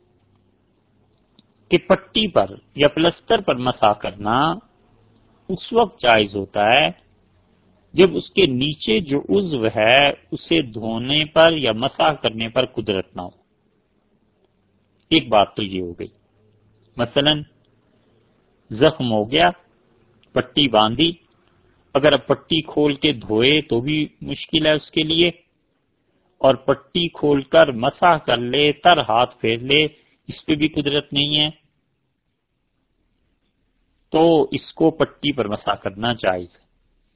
کہ پٹی پر یا پلستر پر مسح کرنا اس وقت جائز ہوتا ہے جب اس کے نیچے جو عضو ہے اسے دھونے پر یا مسح کرنے پر قدرت نہ ہو۔ ایک بات تو یہ ہو گئی، مثلا زخم ہو گیا، پٹی باندھی، اگر اب پٹی کھول کے دھوئے تو بھی مشکل ہے اس کے لیے، اور پٹی کھول کر مسح کر لے، تر ہاتھ پھیر لے، اس پہ بھی قدرت نہیں ہے، تو اس کو پٹی پر مسح کرنا جائز ہے۔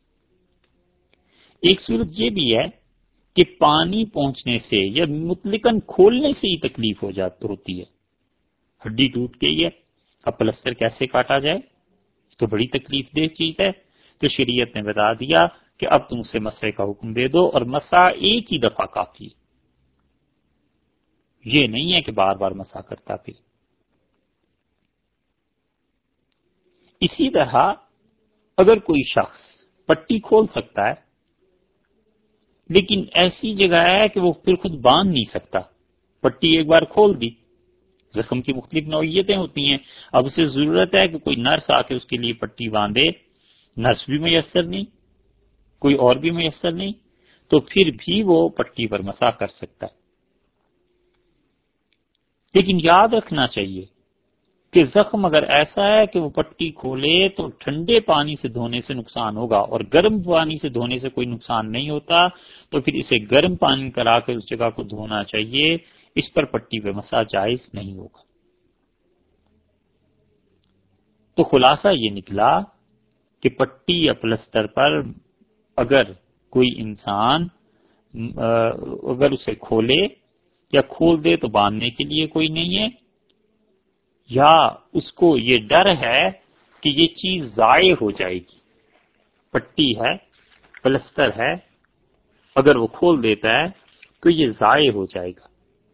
ایک صورت یہ بھی ہے کہ پانی پہنچنے سے یا مطلقاً کھولنے سے ہی تکلیف ہوتی ہے، ہڈی ٹوٹ گئی ہے، اب پلستر کیسے کاٹا جائے، تو بڑی تکلیف دہ چیز ہے، تو شریعت نے بتا دیا کہ اب تم اسے مسح کا حکم دے دو، اور مسح ایک ہی دفعہ کافی، یہ نہیں ہے کہ بار بار مسح کرتا پھر۔ اسی طرح اگر کوئی شخص پٹی کھول سکتا ہے لیکن ایسی جگہ ہے کہ وہ پھر خود باندھ نہیں سکتا، پٹی ایک بار کھول دی، زخم کی مختلف نوعیتیں ہوتی ہیں، اب اسے ضرورت ہے کہ کوئی نرس آ کے اس کے لیے پٹی باندھے، نرس بھی میسر نہیں، کوئی اور بھی میسر نہیں، تو پھر بھی وہ پٹی پر مسح کر سکتا ہے۔ لیکن یاد رکھنا چاہیے کہ زخم اگر ایسا ہے کہ وہ پٹی کھولے تو ٹھنڈے پانی سے دھونے سے نقصان ہوگا، اور گرم پانی سے دھونے سے کوئی نقصان نہیں ہوتا، تو پھر اسے گرم پانی کرا کے اس جگہ کو دھونا چاہیے، اس پر پٹی پہ مسح جائز نہیں ہوگا۔ تو خلاصہ یہ نکلا کہ پٹی یا پلسٹر پر اگر کوئی انسان اگر اسے کھولے یا کھول دے تو باندھنے کے لیے کوئی نہیں ہے، یا اس کو یہ ڈر ہے کہ یہ چیز ضائع ہو جائے گی، پٹی ہے پلسٹر ہے، اگر وہ کھول دیتا ہے تو یہ ضائع ہو جائے گا،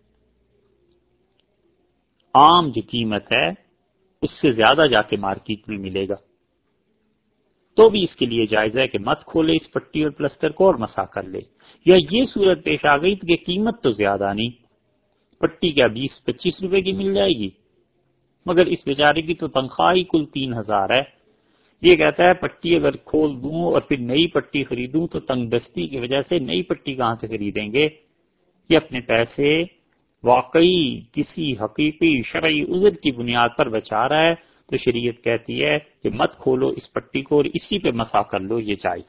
عام جو قیمت ہے اس سے زیادہ جا کے مارکیٹ میں ملے گا، تو بھی اس کے لیے جائز ہے کہ مت کھولے اس پٹی اور پلسٹر کو اور مسح کر لے۔ یا یہ صورت پیش آ گئی کہ قیمت تو زیادہ نہیں، پٹی کیا 20-25 روپے کی مل جائے گی، مگر اس بیچارے کی تو تنخواہ ہی کل 3000 ہے، یہ کہتا ہے پٹی اگر کھول دوں اور پھر نئی پٹی خریدوں تو تنگ دستی کی وجہ سے نئی پٹی کہاں سے خریدیں گے، یہ اپنے پیسے واقعی کسی حقیقی شرعی عذر کی بنیاد پر بچا رہا ہے، تو شریعت کہتی ہے کہ مت کھولو اس پٹی کو اور اسی پہ مسح کر لو، یہ جائز۔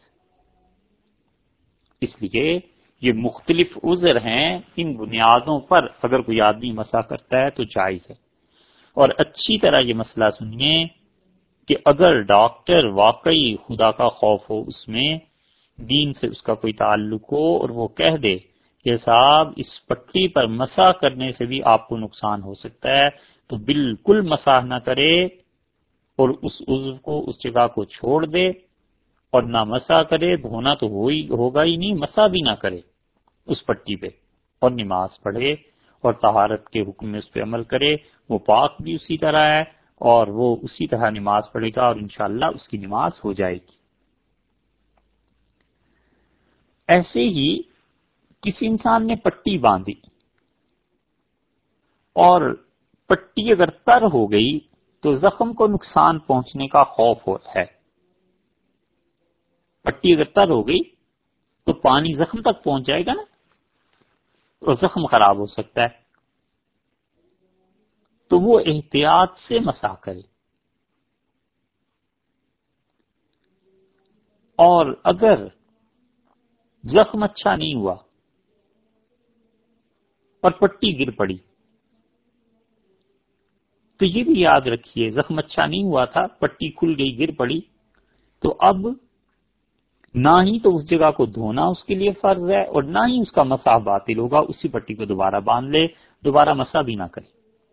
اس لیے یہ مختلف عذر ہیں، ان بنیادوں پر اگر کوئی آدمی مسح کرتا ہے تو جائز ہے۔ اور اچھی طرح یہ مسئلہ سنیے کہ اگر ڈاکٹر واقعی خدا کا خوف ہو، اس میں دین سے اس کا کوئی تعلق ہو، اور وہ کہہ دے کہ صاحب اس پٹی پر مسح کرنے سے بھی آپ کو نقصان ہو سکتا ہے، تو بالکل مسح نہ کرے اور اس عضو کو اس جگہ کو چھوڑ دے اور نہ مسح کرے، دھونا تو ہوگا ہی نہیں، مسح بھی نہ کرے اس پٹی پہ، اور نماز پڑھے اور طہارت کے حکم میں اس پہ عمل کرے، وہ پاک بھی اسی طرح ہے اور وہ اسی طرح نماز پڑھے گا اور انشاءاللہ اس کی نماز ہو جائے گی۔ ایسے ہی کسی انسان نے پٹی باندھی اور پٹی اگر تر ہو گئی تو زخم کو نقصان پہنچنے کا خوف ہے۔ پٹی اگر تر ہو گئی تو پانی زخم تک پہنچ جائے گا نا، اور زخم خراب ہو سکتا ہے، تو وہ احتیاط سے مسح کرے۔ اور اگر زخم اچھا نہیں ہوا اور پٹی گر پڑی تو یہ بھی یاد رکھیے، زخم اچھا نہیں ہوا تھا، پٹی کھل گئی، گر پڑی، تو اب نہ ہی تو اس جگہ کو دھونا اس کے لیے فرض ہے اور نہ ہی اس کا مسح باطل ہوگا، اسی پٹی کو دوبارہ باندھ لے، دوبارہ مسح بھی نہ کرے۔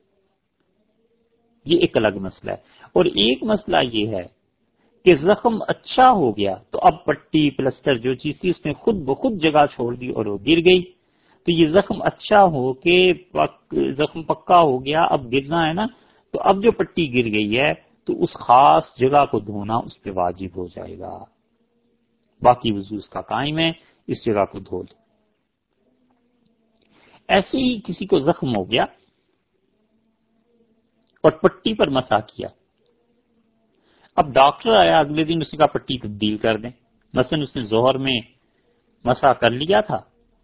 یہ ایک الگ مسئلہ ہے۔ اور ایک مسئلہ یہ ہے کہ زخم اچھا ہو گیا تو اب پٹی پلسٹر جو چیز تھی اس نے خود بخود جگہ چھوڑ دی اور وہ گر گئی، تو یہ زخم اچھا ہو کے زخم پکا ہو گیا، اب گرنا ہے نا، تو اب جو پٹی گر گئی ہے تو اس خاص جگہ کو دھونا اس پہ واجب ہو جائے گا، باقی وضو اس کا قائم ہے، اس جگہ کو دھو لے۔ ایسے ہی کسی کو زخم ہو گیا اور پٹی پر مسح کیا، اب ڈاکٹر آیا اگلے دن، اس نے کہا پٹی تبدیل کر دیں، مثلا اس نے ظہر میں مسح کر لیا تھا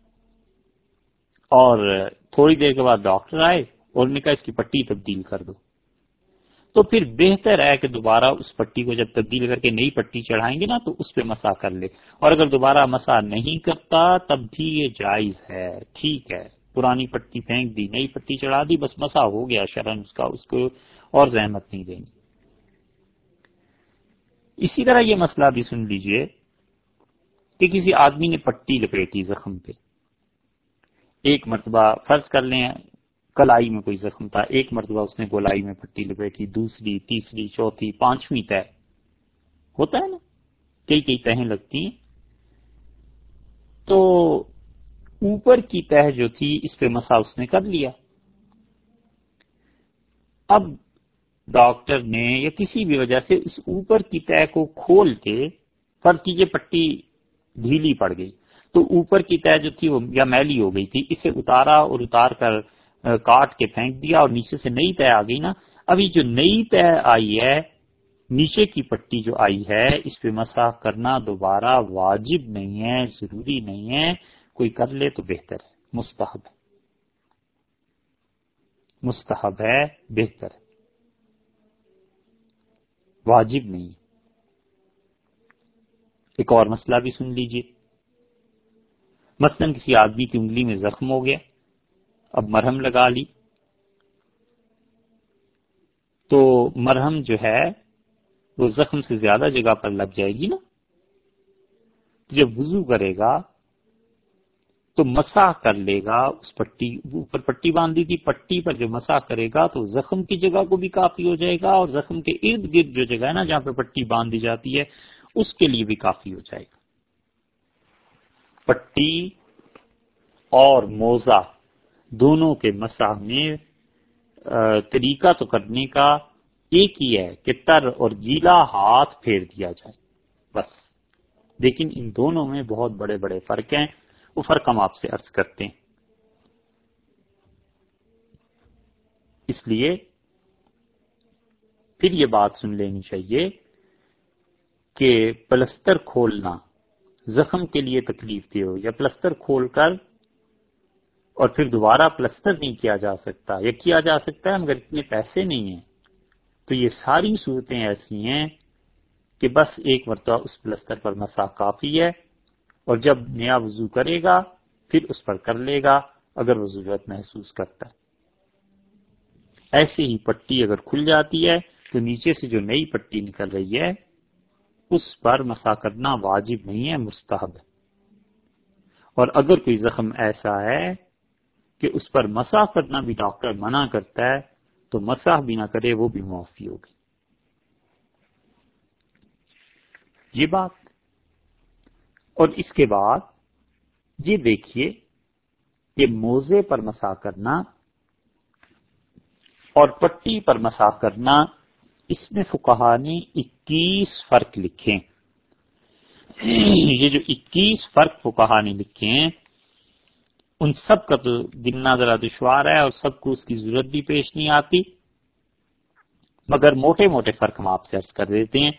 اور تھوڑی دیر کے بعد ڈاکٹر آئے اور انہوں نے کہا اس کی پٹی تبدیل کر دو، تو پھر بہتر ہے کہ دوبارہ اس پٹی کو جب تبدیل کر کے نئی پٹی چڑھائیں گے نا تو اس پہ مسح کر لے، اور اگر دوبارہ مسح نہیں کرتا تب بھی یہ جائز ہے، ٹھیک ہے، پرانی پٹی پھینک دی، نئی پٹی چڑھا دی، بس مسح ہو گیا شرعاً، اس کو اور زحمت نہیں دینی۔ اسی طرح یہ مسئلہ بھی سن لیجئے کہ کسی آدمی نے پٹی لپیٹی زخم پہ، ایک مرتبہ فرض کر لیں کلائی میں کوئی زخم تھا، ایک مرتبہ اس نے گولائی میں پٹی لپیٹی، دوسری، تیسری، چوتھی، پانچویں تہ، ہوتا ہے نا، کئی تہیں لگتی ہیں، تو اوپر کی تہ جو تھی اس پہ مسح اس نے کر لیا، اب ڈاکٹر نے یا کسی بھی وجہ سے اس اوپر کی تہ کو کھول کے، فرض کیجئے پٹی ڈھیلی پڑ گئی تو اوپر کی تہ جو تھی وہ یا میلی ہو گئی تھی، اسے اتارا اور اتار کر کاٹ کے پھینک دیا اور نیچے سے نئی تہ آ گئی نا، ابھی جو نئی تہ آئی ہے، نیچے کی پٹی جو آئی ہے، اس پہ مسح کرنا دوبارہ واجب نہیں ہے، ضروری نہیں ہے، کوئی کر لے تو بہتر ہے، مستحب ہے، بہتر ہے، واجب نہیں۔ ایک اور مسئلہ بھی سن لیجئے، مثلا کسی آدمی کی انگلی میں زخم ہو گیا، اب مرہم لگا لی، تو مرہم جو ہے وہ زخم سے زیادہ جگہ پر لگ جائے گی نا. جب وضو کرے گا تو مسح کر لے گا اس پٹی، اوپر پٹی باندھی تھی، پٹی پر جو مسح کرے گا تو زخم کی جگہ کو بھی کافی ہو جائے گا، اور زخم کے ارد گرد جو جگہ ہے نا جہاں پہ پٹی باندھی جاتی ہے اس کے لیے بھی کافی ہو جائے گا. پٹی اور موزہ دونوں کے مسح میں طریقہ تو کرنے کا ایک ہی ہے کہ تر اور گیلا ہاتھ پھیر دیا جائے بس. لیکن ان دونوں میں بہت بڑے بڑے فرق ہیں، وہ فرق ہم آپ سے عرض کرتے ہیں. اس لیے پھر یہ بات سن لینی چاہیے کہ پلستر کھولنا زخم کے لیے تکلیف دہ ہو، یا پلستر کھول کر اور پھر دوبارہ پلستر نہیں کیا جا سکتا، یا کیا جا سکتا ہے مگر اتنے پیسے نہیں ہیں، تو یہ ساری صورتیں ایسی ہیں کہ بس ایک مرتبہ اس پلستر پر مسح کافی ہے، اور جب نیا وضو کرے گا پھر اس پر کر لے گا اگر وہ ضرورت محسوس کرتا ہے. ایسے ہی پٹی اگر کھل جاتی ہے تو نیچے سے جو نئی پٹی نکل رہی ہے اس پر مسح کرنا واجب نہیں ہے، مستحب ہے. اور اگر کوئی زخم ایسا ہے کہ اس پر مسح کرنا بھی ڈاکٹر منع کرتا ہے تو مسح بھی نہ کرے، وہ بھی معافی ہوگی. یہ بات. اور اس کے بعد یہ دیکھیے کہ موزے پر مسح کرنا اور پٹی پر مسح کرنا، اس میں فقہا نے 21 فرق لکھے. یہ جو 21 فرق فقہا نے لکھے ہیں ان سب کا تو گننا ذرا دشوار ہے اور سب کو اس کی ضرورت بھی پیش نہیں آتی، مگر موٹے موٹے فرق ہم آپ سے عرض کر دیتے ہیں.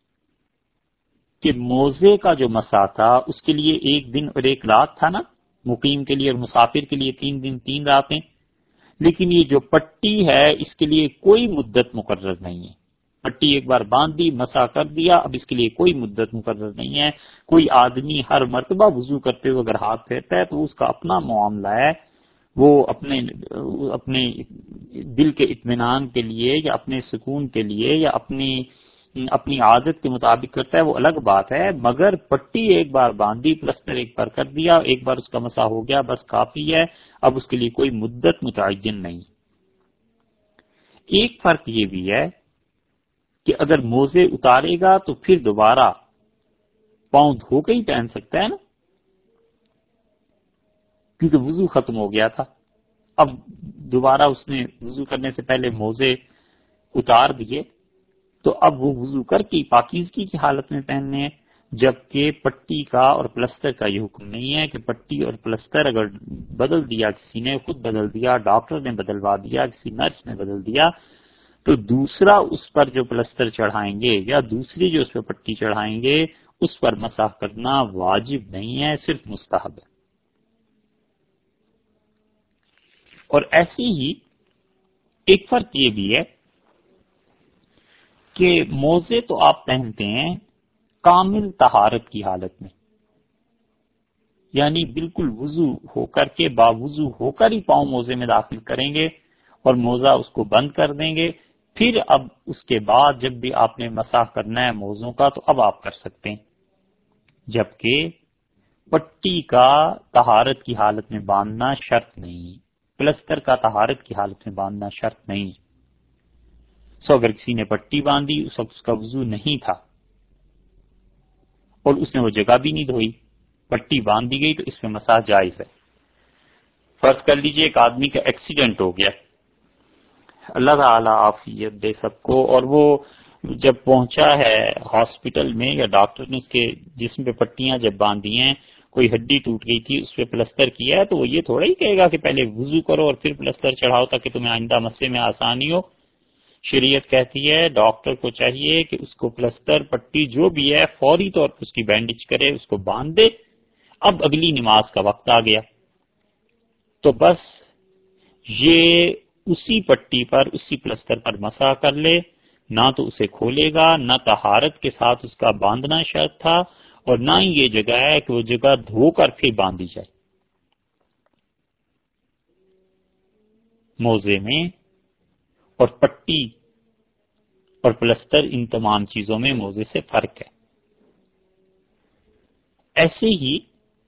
کہ موزے کا جو مسح تھا اس کے لیے 1 دن اور 1 رات تھا نا، مقیم کے لیے، اور مسافر کے لیے 3 دن 3 راتیں. لیکن یہ جو پٹی ہے اس کے لیے کوئی مدت مقرر نہیں ہے. پٹی ایک بار باندھ دی، مسح کر دیا، اب اس کے لیے کوئی مدت مقرر نہیں ہے. کوئی آدمی ہر مرتبہ وضو کرتے ہوئے اگر ہاتھ پھیرتا ہے تو اس کا اپنا معاملہ ہے، وہ اپنے دل کے اطمینان کے لیے یا اپنے سکون کے لیے یا اپنی عادت کے مطابق کرتا ہے، وہ الگ بات ہے. مگر پٹی ایک بار باندھی، پلستر ایک بار کر دیا، ایک بار اس کا مسح ہو گیا، بس کافی ہے. اب اس کے لیے کوئی مدت متعین نہیں. ایک فرق یہ بھی ہے کہ اگر موزے اتارے گا تو پھر دوبارہ پاؤں دھو کے ہی پہن سکتا ہے نا، کیونکہ وضو ختم ہو گیا تھا. اب دوبارہ اس نے وضو کرنے سے پہلے موزے اتار دیے تو اب وہ وضو کر کے پاکیزگی کی حالت میں پہننے ہیں. جبکہ پٹی کا اور پلستر کا یہ حکم نہیں ہے کہ پٹی اور پلستر اگر بدل دیا، کسی نے خود بدل دیا، ڈاکٹر نے بدلوا دیا، کسی نرس نے بدل دیا، تو دوسرا اس پر جو پلستر چڑھائیں گے یا دوسری جو اس پہ پٹی چڑھائیں گے اس پر مسح کرنا واجب نہیں ہے، صرف مستحب ہے. اور ایسی ہی ایک فرق یہ بھی ہے کہ موزے تو آپ پہنتے ہیں کامل طہارت کی حالت میں، یعنی بالکل وضو ہو کر کے، باوضو ہو کر ہی پاؤں موزے میں داخل کریں گے اور موزہ اس کو بند کر دیں گے. پھر اب اس کے بعد جب بھی آپ نے مسح کرنا ہے موزوں کا تو اب آپ کر سکتے ہیں. جبکہ پٹی کا طہارت کی حالت میں باندھنا شرط نہیں، پلستر کا طہارت کی حالت میں باندھنا شرط نہیں. اگر کسی نے پٹی باندھی، اس وقت اس کا وضو نہیں تھا اور اس نے وہ جگہ بھی نہیں دھوئی، پٹی باندھ دی گئی تو اس میں مسح جائز ہے. فرض کر لیجئے ایک آدمی کا ایکسیڈنٹ ہو گیا، اللہ تعالی عافیت دے سب کو، اور وہ جب پہنچا ہے ہاسپٹل میں یا ڈاکٹر نے اس کے جسم پہ پٹیاں جب باندھی ہیں، کوئی ہڈی ٹوٹ گئی تھی اس پہ پلستر کیا ہے، تو وہ یہ تھوڑا ہی کہے گا کہ پہلے وضو کرو اور پھر پلستر چڑھاؤ تاکہ تمہیں آئندہ مسئلے میں آسانی ہو. شریعت کہتی ہے ڈاکٹر کو چاہیے کہ اس کو پلستر پٹی جو بھی ہے فوری طور پر اس کی بینڈیج کرے، اس کو باندھ دے. اب اگلی نماز کا وقت آ گیا تو بس یہ اسی پٹی پر، اسی پلستر پر مسح کر لے، نہ تو اسے کھولے گا، نہ طہارت کے ساتھ اس کا باندھنا شرط تھا، اور نہ ہی یہ جگہ ہے کہ وہ جگہ دھو کر پھر باندھی جائے. موزے میں اور پٹی اور پلستر ان تمام چیزوں میں موزے سے فرق ہے۔ ایسے ہی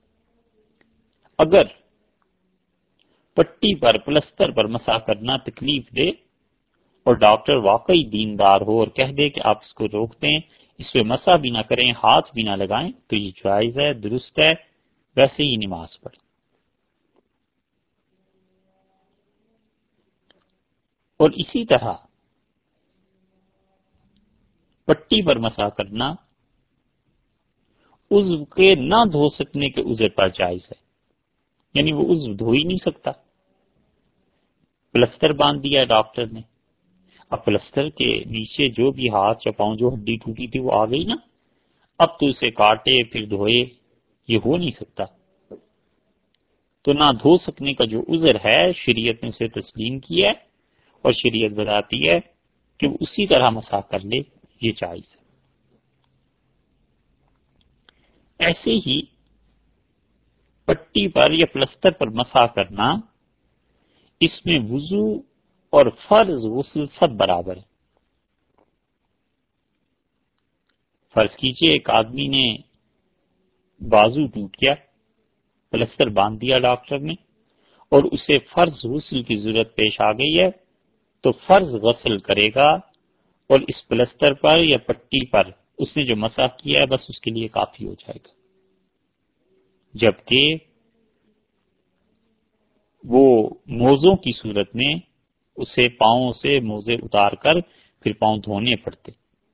اگر پٹی پر پلستر پر مسح کرنا تکلیف دے اور ڈاکٹر واقعی دیندار ہو اور کہہ دے کہ آپ اس کو روک دیں، اس پہ مسح بھی نہ کریں، ہاتھ بھی نہ لگائیں، تو یہ جائز ہے، درست ہے، ویسے ہی نماز پڑھیں۔ اور اسی طرح پٹی پر مسح کرنا عضو کے نہ دھو سکنے کے عذر پر جائز ہے، یعنی وہ عضو دھو ہی نہیں سکتا، پلستر باندھ دیا ڈاکٹر نے، اب پلستر کے نیچے جو بھی ہاتھ یا پاؤں جو ہڈی ٹوٹی تھی وہ آ گئی نا، اب تو اسے کاٹے پھر دھوئے، یہ ہو نہیں سکتا۔ تو نہ دھو سکنے کا جو عذر ہے شریعت نے اسے تسلیم کیا ہے، اور شریعت بتاتی ہے کہ وہ اسی طرح مسح کر لے، یہ جائز ہے۔ ایسے ہی پٹی پر یا پلستر پر مسح کرنا، اس میں وضو اور فرض غسل سب برابر ہے۔ فرض کیجئے ایک آدمی نے بازو ٹوٹ گیا، پلستر باندھ دیا ڈاکٹر نے، اور اسے فرض غسل کی ضرورت پیش آ گئی ہے، تو فرض غسل کرے گا، اور اس پلستر پر یا پٹی پر اس نے جو مسح کیا ہے بس اس کے لیے کافی ہو جائے گا۔ جبکہ وہ موزوں کی صورت میں اسے پاؤں سے موزے اتار کر پھر پاؤں دھونے پڑتے،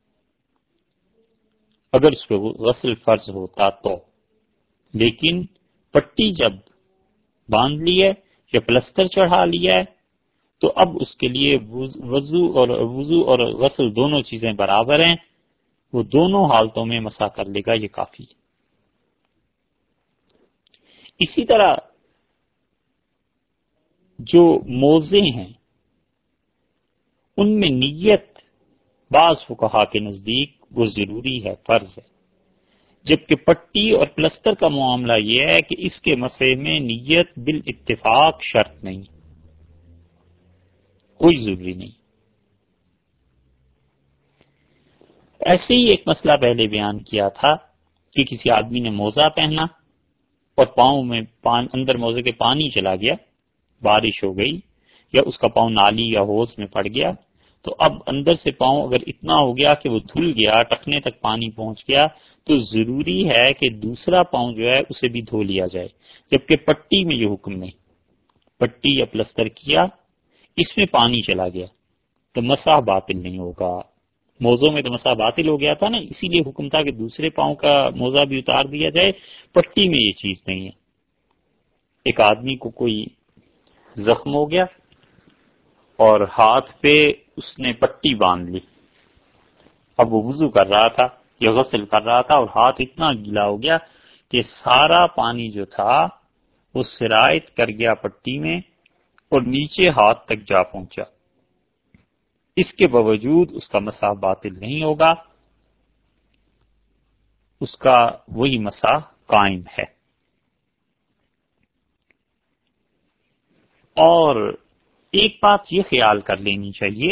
اگر اس پہ غسل فرض ہوتا تو۔ لیکن پٹی جب باندھ لی ہے یا پلستر چڑھا لیا ہے تو اب اس کے لیے وضو اور غسل دونوں چیزیں برابر ہیں، وہ دونوں حالتوں میں مسح کر لے گا، یہ کافی ہے۔ اسی طرح جو موزے ہیں ان میں نیت بعض فقہا کے نزدیک وہ ضروری ہے، فرض ہے، جبکہ پٹی اور پلستر کا معاملہ یہ ہے کہ اس کے مسح میں نیت بالاتفاق شرط نہیں، کوئی ضروری نہیں۔ ایسے ہی ایک مسئلہ پہلے بیان کیا تھا کہ کسی آدمی نے موزہ پہنا اور پاؤں میں اندر موزے کے پانی چلا گیا، بارش ہو گئی یا اس کا پاؤں نالی یا حوض میں پڑ گیا، تو اب اندر سے پاؤں اگر اتنا ہو گیا کہ وہ دھل گیا، ٹخنے تک پانی پہنچ گیا، تو ضروری ہے کہ دوسرا پاؤں جو ہے اسے بھی دھو لیا جائے، جبکہ پٹی میں یہ حکم نہیں۔ پٹی یا پلستر کیا، اس میں پانی چلا گیا تو مسح باطل نہیں ہوگا۔ موزوں میں تو مسح باطل ہو گیا تھا نا، اسی لیے حکم تھا کہ دوسرے پاؤں کا موزہ بھی اتار دیا جائے، پٹی میں یہ چیز نہیں ہے۔ ایک آدمی کو کوئی زخم ہو گیا اور ہاتھ پہ اس نے پٹی باندھ لی، اب وہ وضو کر رہا تھا یا غسل کر رہا تھا اور ہاتھ اتنا گیلا ہو گیا کہ سارا پانی جو تھا وہ سرایت کر گیا پٹی میں اور نیچے ہاتھ تک جا پہنچا، اس کے باوجود اس کا مسح باطل نہیں ہوگا، اس کا وہی مسح قائم ہے۔ اور ایک بات یہ خیال کر لینی چاہیے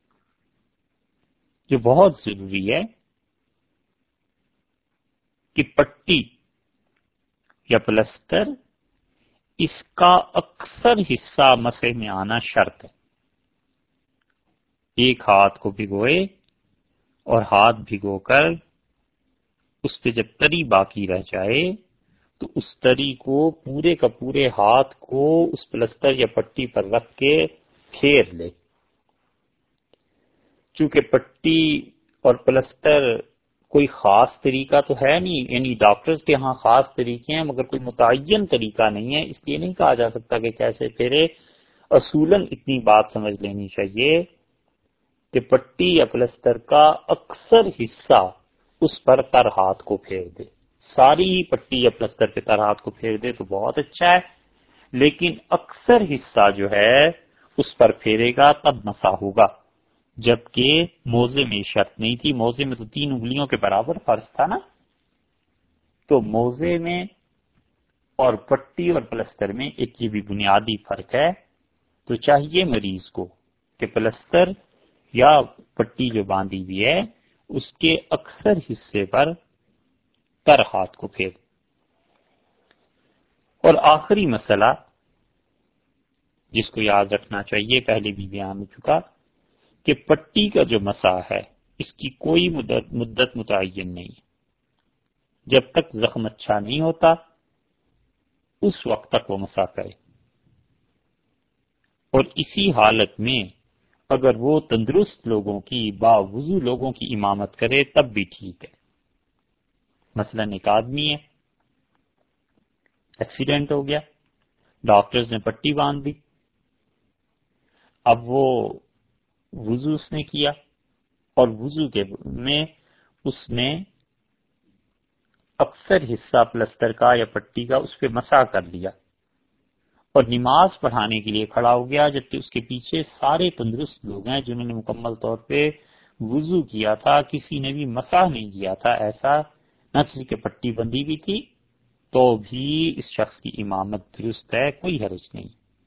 جو بہت ضروری ہے کہ پٹی یا پلستر اس کا اکثر حصہ مسح میں آنا شرط ہے۔ ایک ہاتھ کو بھگوئے اور ہاتھ بھگو کر اس پہ جب تری باقی رہ جائے تو اس تری کو پورے کا پورے ہاتھ کو اس پلستر یا پٹی پر رکھ کے پھیر لے۔ چونکہ پٹی اور پلستر کوئی خاص طریقہ تو ہے نہیں، یعنی ڈاکٹرز کے ہاں خاص طریقے ہیں مگر کوئی متعین طریقہ نہیں ہے، اس لیے نہیں کہا جا سکتا کہ کیسے پھیرے۔ اصولاً اتنی بات سمجھ لینی چاہیے کہ پٹی یا پلستر کا اکثر حصہ اس پر تر ہاتھ کو پھیر دے، ساری پٹی یا پلستر پہ تر ہاتھ کو پھیر دے تو بہت اچھا ہے، لیکن اکثر حصہ جو ہے اس پر پھیرے گا تب مسح ہوگا، جبکہ موزے میں شرط نہیں تھی۔ موزے میں تو 3 انگلیوں کے برابر فرض تھا نا، تو موزے میں اور پٹی اور پلستر میں ایک یہ بھی بنیادی فرق ہے۔ تو چاہیے مریض کو کہ پلستر یا پٹی جو باندھی ہوئی ہے اس کے اکثر حصے پر تر ہاتھ کو پھیر۔ اور آخری مسئلہ جس کو یاد رکھنا چاہیے، پہلے بھی بیان ہو چکا، کہ پٹی کا جو مسح ہے اس کی کوئی مدت متعین نہیں ہے۔ جب تک زخم اچھا نہیں ہوتا اس وقت تک وہ مسح کرے، اور اسی حالت میں اگر وہ تندرست لوگوں کی، باوضو لوگوں کی امامت کرے تب بھی ٹھیک ہے۔ مثلا ایک آدمی ہے، ایکسیڈنٹ ہو گیا، ڈاکٹرز نے پٹی باندھ دی، اب وہ وضو اس نے کیا اور وضو کے میں اس نے اکثر حصہ پلستر کا یا پٹی کا اس پہ مسح کر لیا اور نماز پڑھانے کے لیے کھڑا ہو گیا، جبکہ اس کے پیچھے سارے تندرست لوگ ہیں جنہوں نے مکمل طور پہ وضو کیا تھا، کسی نے بھی مسح نہیں کیا تھا، ایسا نہ کسی کے پٹی بندھی بھی تھی، تو بھی اس شخص کی امامت درست ہے، کوئی حرج نہیں۔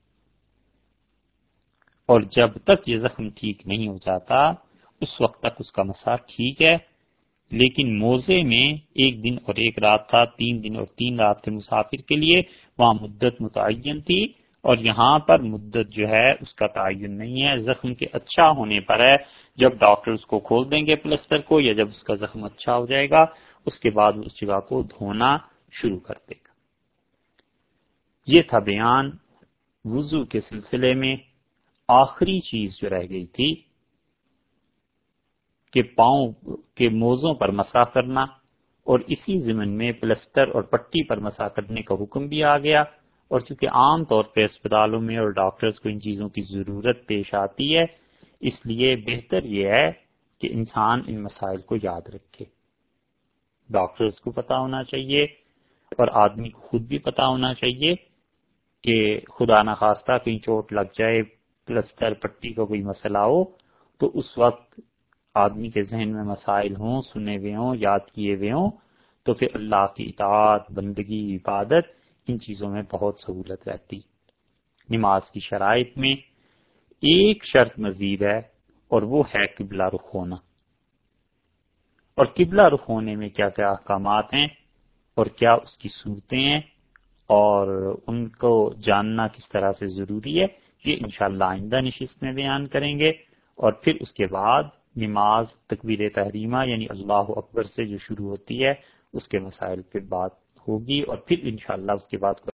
اور جب تک یہ زخم ٹھیک نہیں ہو جاتا اس وقت تک اس کا مسح ٹھیک ہے۔ لیکن موضع میں 1 دن اور 1 رات تھا، 3 دن اور 3 رات تھے مسافر کے لیے، وہاں مدت متعین تھی، اور یہاں پر مدت جو ہے اس کا تعین نہیں ہے، زخم کے اچھا ہونے پر ہے۔ جب ڈاکٹر اس کو کھول دیں گے پلستر کو، یا جب اس کا زخم اچھا ہو جائے گا اس کے بعد اس جگہ کو دھونا شروع کر دے گا۔ یہ تھا بیان وضو کے سلسلے میں۔ آخری چیز جو رہ گئی تھی کہ پاؤں کے موزوں پر مسح کرنا، اور اسی ضمن میں پلستر اور پٹی پر مسح کرنے کا حکم بھی آ گیا۔ اور چونکہ عام طور پہ اسپتالوں میں اور ڈاکٹرز کو ان چیزوں کی ضرورت پیش آتی ہے، اس لیے بہتر یہ ہے کہ انسان ان مسائل کو یاد رکھے۔ ڈاکٹرز کو پتا ہونا چاہیے اور آدمی کو خود بھی پتا ہونا چاہیے کہ خدا نخواستہ کہیں چوٹ لگ جائے، پلستر پٹی کا کوئی مسئلہ ہو، تو اس وقت آدمی کے ذہن میں مسائل ہوں، سنے ہوئے ہوں، یاد کیے ہوئے ہوں، تو پھر اللہ کی اطاعت، بندگی، عبادت، ان چیزوں میں بہت سہولت رہتی۔ نماز کی شرائط میں ایک شرط مزید ہے، اور وہ ہے قبلہ رخ ہونا۔ اور قبلہ رخ ہونے میں کیا کیا احکامات ہیں اور کیا اس کی صورتیں ہیں اور ان کو جاننا کس طرح سے ضروری ہے، یہ انشاءاللہ آئندہ نشست میں بیان کریں گے۔ اور پھر اس کے بعد نماز تکبیر تحریمہ یعنی اللہ اکبر سے جو شروع ہوتی ہے اس کے مسائل پہ بات ہوگی، اور پھر انشاءاللہ اس کے بعد